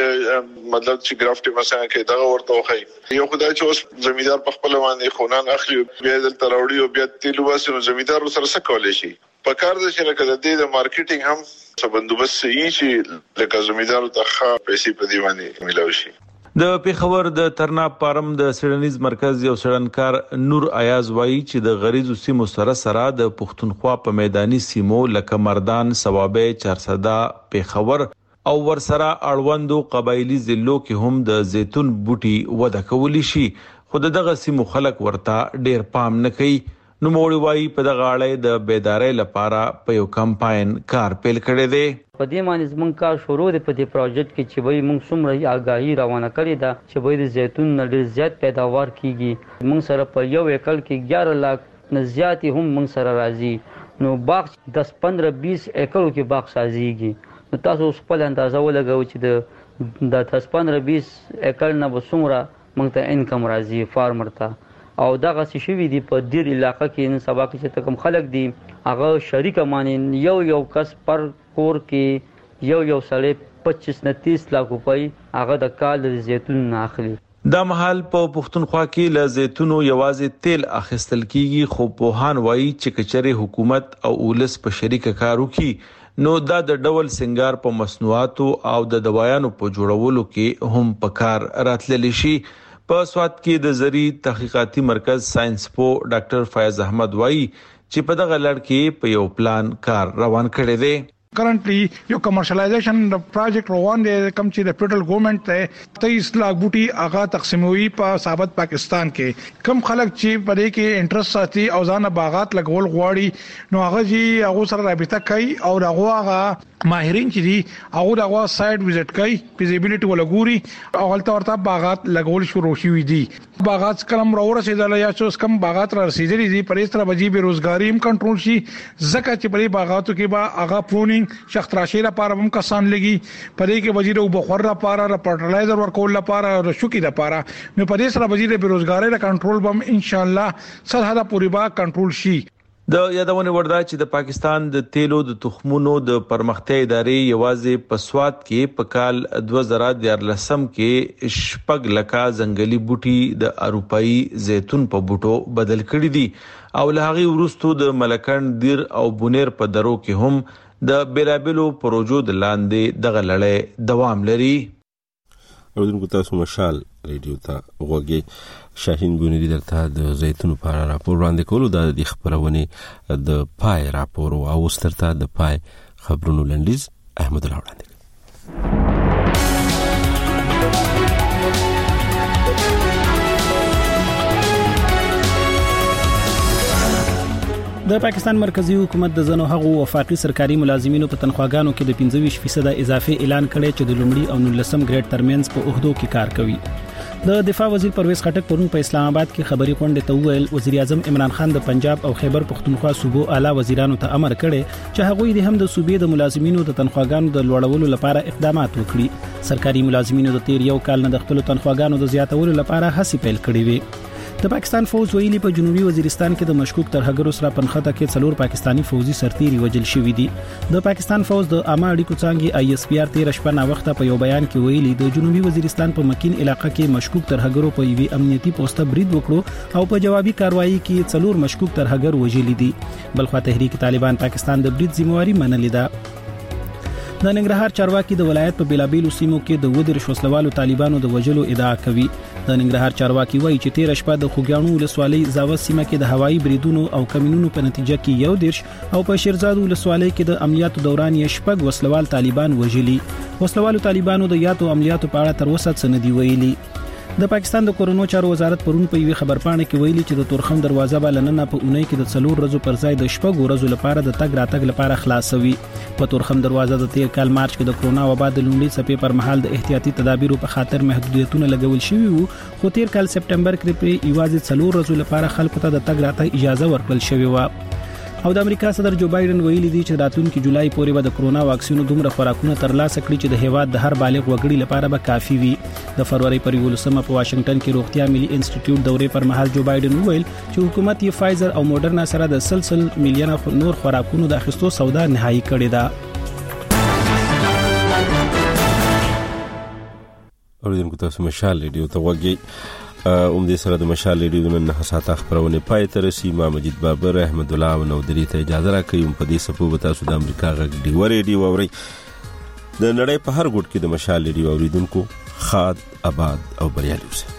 Speaker 5: مطلب چې ګرافټ مثلا کې دا ورته وخی یو خدای چې اوس زمیدار په خپل باندې خونان اخلي بیا د تراوړي او بیا تیلو واسه نو زمیدار سره څه کولای شي. په کار د چې لکه د دې د مارکیټینګ هم څه بندوبست یې چې لکه زمیدارو ته ښه پیسې په دی باندې ملاوي شي.
Speaker 14: د پیښور د ترناب پارم د سړنیز مرکز یو سړنکار نور ایاز وایي چې د غریزو سیمو سره سره د پښتونخوا په میداني سیمو لکه مردان، ثوابه، چارسدا، پیښور او ورسره اړوندو قبایلی ضلعو کې هم د زیتون بوټي وده کولی شي، خو دغه سیمو خلک ورته ډیر پام نه کوي. نو موړي وایي په دغه اړه د بیدارۍ لپاره په یو کمپاین کار پیل کړی دی.
Speaker 15: په دې باندې زموږ کار شروع دی په دې پروژې کې چې وایي موږ څومره آگاهي روانه کړې ده چې وایي د زیتون نه ډېر زیات پیداوار کیږي. موږ سره په یو ایکړ کې ګیارہ لاکھ نه زیات هم موږ سره راځي، نو باغ دس پندرہ بیس ایکړو کې باغ سازيږي. نو تاسو خپل اندازه ولګوئ چې د دس پندرہ بیس ایکړ نه به څومره موږ ته انکم راځي فارمر ته. او دغه څه شوي دي په ډیر علاقې کې نن سبا کې چې کوم خلک دي هغه شریک ماني یو یو کس پر کور کې یو یو سړی پچیس نه تیس لاکھ روپۍ هغه د کال زیتون نه اخلي.
Speaker 14: دا مهال په پښتونخوا کې له زیتونو یوازې تیل اخیستل کیږي، خو پوهان وایي چې کچره حکومت او ولس په شریک کار وکړي نو دا د ډول سنگار په مصنوعاتو او د دوايانو په جوړولو کې هم په کار راتللی شي. په سوات کې د زری تحقیقاتي مرکز ساينس پو ډاکټر فیاض احمد وایي چې په دغه لړ کې په یو پلان کار روان کړی دی.
Speaker 25: کرنٹلی یو کمرشلایزیشن پروجیکټ روان دی کوم چې د فدرل ګورنمنت ته تیئیس لاکھ بوټي هغه تقسیموي په ثابت پاکستان کې. کم خلک چې په دې کې انټرست ساتي او ځان باغات لګول غواړي نو هغه جی هغه سره رابطه کوي او هغه هغه ماهرین چې دي هغه دغه سایت وزټ کوي، فیزیبিলিټی ولګوري او هلته ورته باغات لګول شروع شوي دي. باغات کلم راوړل رسیدل یا چې کم باغات را رسیدلي دي پر اس طرح بجې بیروزګاری هم کنټرول شي، ځکه چې په باغاتو کې با هغه پرونینګ شختراشي لپاره هم کسان لګي، پدې کې وزیر او بخور لپاره را فرټلایزر ورکول لپاره را شوکی لپاره نو پدې سره وزیر بیروزګاری را کنټرول بم ان شاء الله سره دا پوری با کنټرول شي.
Speaker 14: د یادونه وردا چې د پاکستان د تیلو د تخمونو د پرمختیا ادارې یوازې په سوات کې په کال دوه زره دیارلسم کې شپږ لکه ځنګلي بوټي د اروپאי زیتون په بوټو بدل کړي دي او له هغه وروسته د ملکند دیر او بونیر په درو کې هم د بیلابلو پروژو د لاندې دغه لړۍ دوام لري.
Speaker 1: اردوونکو تاسو مشال ریډیو ته غوږی شاهین بونیری درته د زیتون په اړه راپور وړاندې کولو د خبرونه د پای راپور او سترته د پای خبرونو لنډیز احمد الله وړاندې.
Speaker 2: د پاکستان مرکزی حکومت د زنو هغو وفاقي سرکاري ملازمینو په تنخواګانو کې د پنځه ویشت فیصد اضافه اعلان کړي چې د لومړي او نولسم ګریډ ترمنځ په عہدو کې کار کوي. د دفاع وزیر پرویز خټک پرون په اسلام آباد کې خبري غونډه ته ویل وزیر اعظم عمران خان د پنجاب او خیبر پختونخوا صوبو اعلی وزیرانو ته امر کړي چې هغوی د هم د صوبې د ملازمینو د تنخواګانو د لوړولو لپاره اقدامات وکړي. سرکاري ملازمینو د تیر یو کال نه د خپل تنخواګانو د زیاتولو لپاره هڅې پیل کړې وي. د پاکستان فوج ویلي په جنوبي وزیرستان کې د مشکوک ترهګرو سره پنخته کې څلور پاکستانی فوجي سرتیري وژل شوي دي. د پاکستان فوج د عامه اړیکو څانګې آی اس پی آر تیر شپه نا وخته په یو بیان کې ویلي د جنوبي وزیرستان په مکین علاقې کې مشکوک ترهګرو په یوې امنیتي پوسټه برید وکړو او په جوابي کاروایی کې څلور مشکوک ترهګر وژل دي. بلخوا تحریک طالبان پاکستان د برید ذمہواری منلې ده. د ننګرهار چارواکي د ولایت په بیلابیلو سیمو کې د ودر شوسلوالو طالبانو د وجلو ادعا کوي. د ننګرهار چارواکي وایي چې تیر شپه د خوګیانو ولسوالۍ زاوه سیمه کې د هوایي بریدونو او کمینونو په نتیجه کې یو دیرش او په شیرزاد ولسوالۍ کې د عملیاتو دوران یې شپږ وسلوال طالبان وژلي. وسلوالو طالبانو د یاتو عملیاتو په اړه تر اوسه څه نه دی ویلي. د پاکستان د کورونو چارو وزارت پرون په یوه خبرپاڼه کې ویلي چې د تورخم دروازه به لننه په اونۍ کې د څلور ورځې پر ځای د شپږ ورځې لپاره د تګ راتګ لپاره خلاصوي. په تورخم دروازه د تیر کال مارچ کې د کرونا وبا د لومړي څپې پر مهال د احتیاطي تدابیرو په خاطر محدودیتونه لګول شوي وو، خو تیر کال سپټمبر کې په یوازې څلور ورځې لپاره خلکو ته د تګ راتګ اجازه ورکړل شوې و. او د امریکا صدر جو بایدن ویلي دی چې راتلونکي جولای پورې به د کرونا واکسینو دومره خوراکونه ترلاسه کړي چې د هیواد د هر بالغ وګړي لپاره به کافي وي. د فروری پر یولسمه په واشنگټن کې روغتیا ملي انسټیټیوټ دورې پر مهال جو بایدن وویل چې حکومت یې فایزر او موډرنا سره د سلسل میلیونه نور خوراکونو د اخیستو سودا نهایی کړې ده.
Speaker 1: اوریدونکو تاسو مشال ریډیو ته وګورئ. اوم دې سره د مشال ریډیو نن حساسه خبرونه پای ته رسي. ما مجید بابر احمد الله نودری ته اجازه راکړم. په دې سپو به تاسو د امریکا غږ دی ریډیو اورئ. د نړۍ په هر ګوټ کې د مشال ریډیو اوریدونکو خاد آباد او بریالي اوسئ.